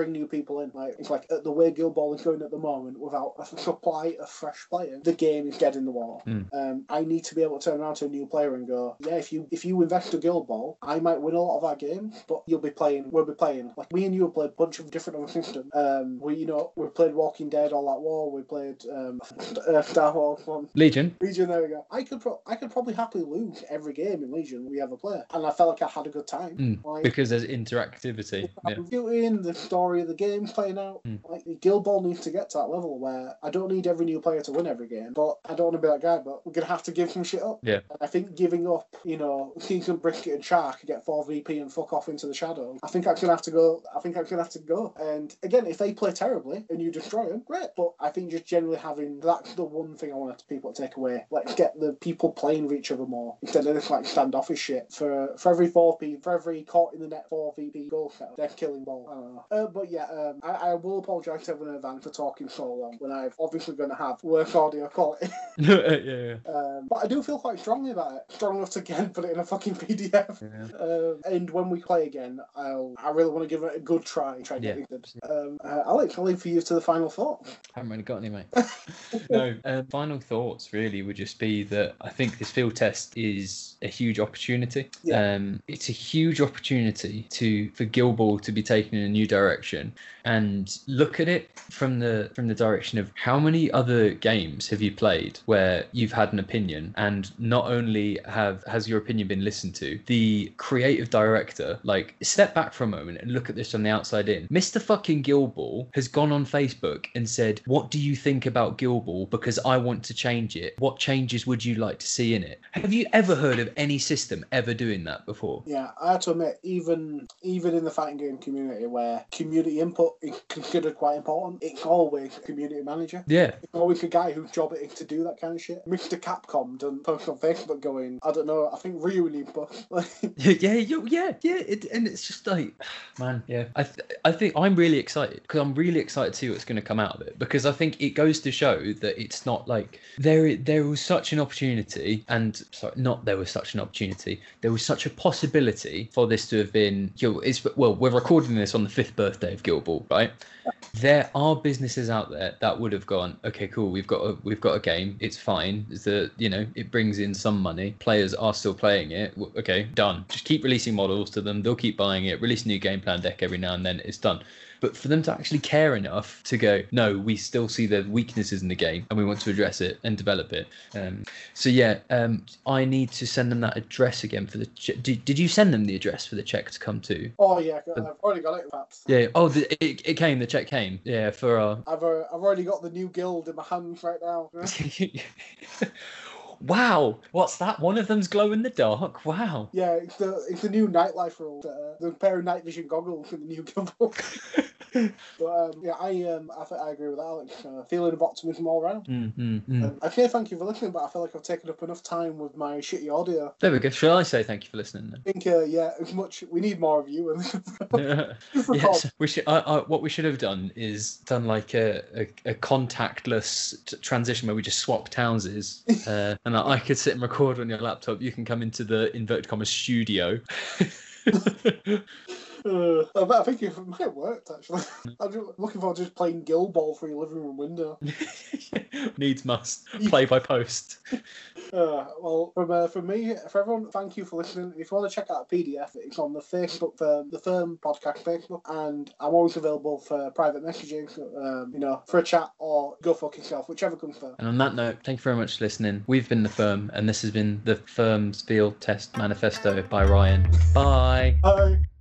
bring new people in. Like it's like the way Guild Ball is going at the moment, without a supply of fresh players, the game is dead in the water. Mm. Um, I need to be able to turn around to a new player and go, yeah, if you if you invest to Guild Ball, I might win a lot of our games, but you'll be playing. We'll be playing. Like me and you have played a bunch of different other systems. Um, we you know we've played Walking Dead, All That War. We played um, uh, Star Wars one. Legion. Legion. There we go. I could pro- I could probably happily lose every game in Legion we ever play, and I felt like I had a good time. Mm. Like, Because there's interactivity. Yeah. Reviewing the story of the game playing out. Mm. Like Guild Ball needs to get to that level where I don't need every new player to win every game, but I don't want to be that guy. But we're gonna have to give some shit up. Yeah. And I think giving up, you know, Keegan Brisket and Shark and get four V P and fuck off into the shadows. I think I'm gonna have to go. I think I'm gonna have to go. And again, if they play terribly and you destroy them, great. But I think just generally having that's the one thing I want people to take away. Let's get the people playing with each other more instead of this like standoffish shit. For for every four P, for every caught in the net four V P goal set, they're killing ball. I don't know. Uh, but yeah, um, I, I will apologise to everyone in advance for talking so long when I'm obviously going to have worse audio quality. yeah, yeah. Um, but I do feel quite strongly about it. Strong enough to again put it in a fucking P D F. Yeah. Um, and when we play again, I'll I really want to give it a good try. Try and Yeah. get it good. Um, uh, Alex, I'll leave for you to the final thought. Haven't really got any, mate. No, um, final thoughts really would just be that I think this field test is a huge opportunity. Yeah. Um, it's a huge opportunity to for Guild Ball to be taken in a new direction, and look at it from the from the direction of how many other games have you played where you've had an opinion, and not only have has your opinion been listened to, the creative director, like, step back for a moment and look at this from the outside in. Mister fucking Guild Ball has gone on Facebook and said, what do you think about Guild Ball, because I want to change it. What changes would you like to see in it? Have you ever heard of any system ever doing that before? Yeah, I have to admit, even even in the fighting game community where community input is considered quite important, it's always a community manager. Yeah. It's always a guy whose job it is to do that kind of shit. Mister Capcom done post on Facebook going, I don't know, I think Ryu needs buff. yeah, you, yeah, yeah, it, and it's just like, man, yeah. I th- I think I'm really excited because I'm really excited to see what's going to come out of it, because I think it goes to show that it's not like there there was such an opportunity, and sorry, not there was such an opportunity, there was such a possibility for this to have been, you know, it's well, we're recording this on the fifth birthday of Guild Ball, right? There are businesses out there that would have gone, okay, cool, we've got a we've got a game, it's fine, it's the you know it brings in some money, players are still playing it, okay, done. Just keep releasing models to them, they'll keep buying it, release a new game plan deck every now and then, it's done. But for them to actually care enough to go, no, we still see the weaknesses in the game and we want to address it and develop it. Um, so yeah, um, I need to send them that address again for the. Che- did, did you send them the address for the check to come to? Oh yeah, I've already got it. Perhaps. Yeah. Oh, the, it, it came. The check came. Yeah, for our. I've uh, I've already got the new guild in my hands right now. Wow, what's that? One of them's glow in the dark. Wow. Yeah, it's the it's the new nightlife rule. Uh, the pair of night vision goggles for the new guild. But um, yeah, I um, I, th- I agree with Alex. Uh, feeling of optimism all round. Mm, mm, mm. Um, I say thank you for listening, but I feel like I've taken up enough time with my shitty audio. There we go. Shall I say thank you for listening then? I think uh, yeah, as much we need more of you. Yes, we should. I, I, what we should have done is done like a, a, a contactless t- transition where we just swap townses, uh, and I, I could sit and record on your laptop. You can come into the inverted commas studio. Uh, I think it might have worked actually. I'm just looking forward to just playing Guild Ball through your living room window. Needs must. Play by post. Uh, well, from uh, from me, for everyone, thank you for listening. If you want to check out a P D F, it's on the Facebook, um, the Firm Podcast Facebook, and I'm always available for private messaging, um, you know, for a chat or go fuck yourself, whichever comes first. And on that note, thank you very much for listening. We've been the Firm, and this has been the Firm's Field Test Manifesto by Ryan. Bye. Bye.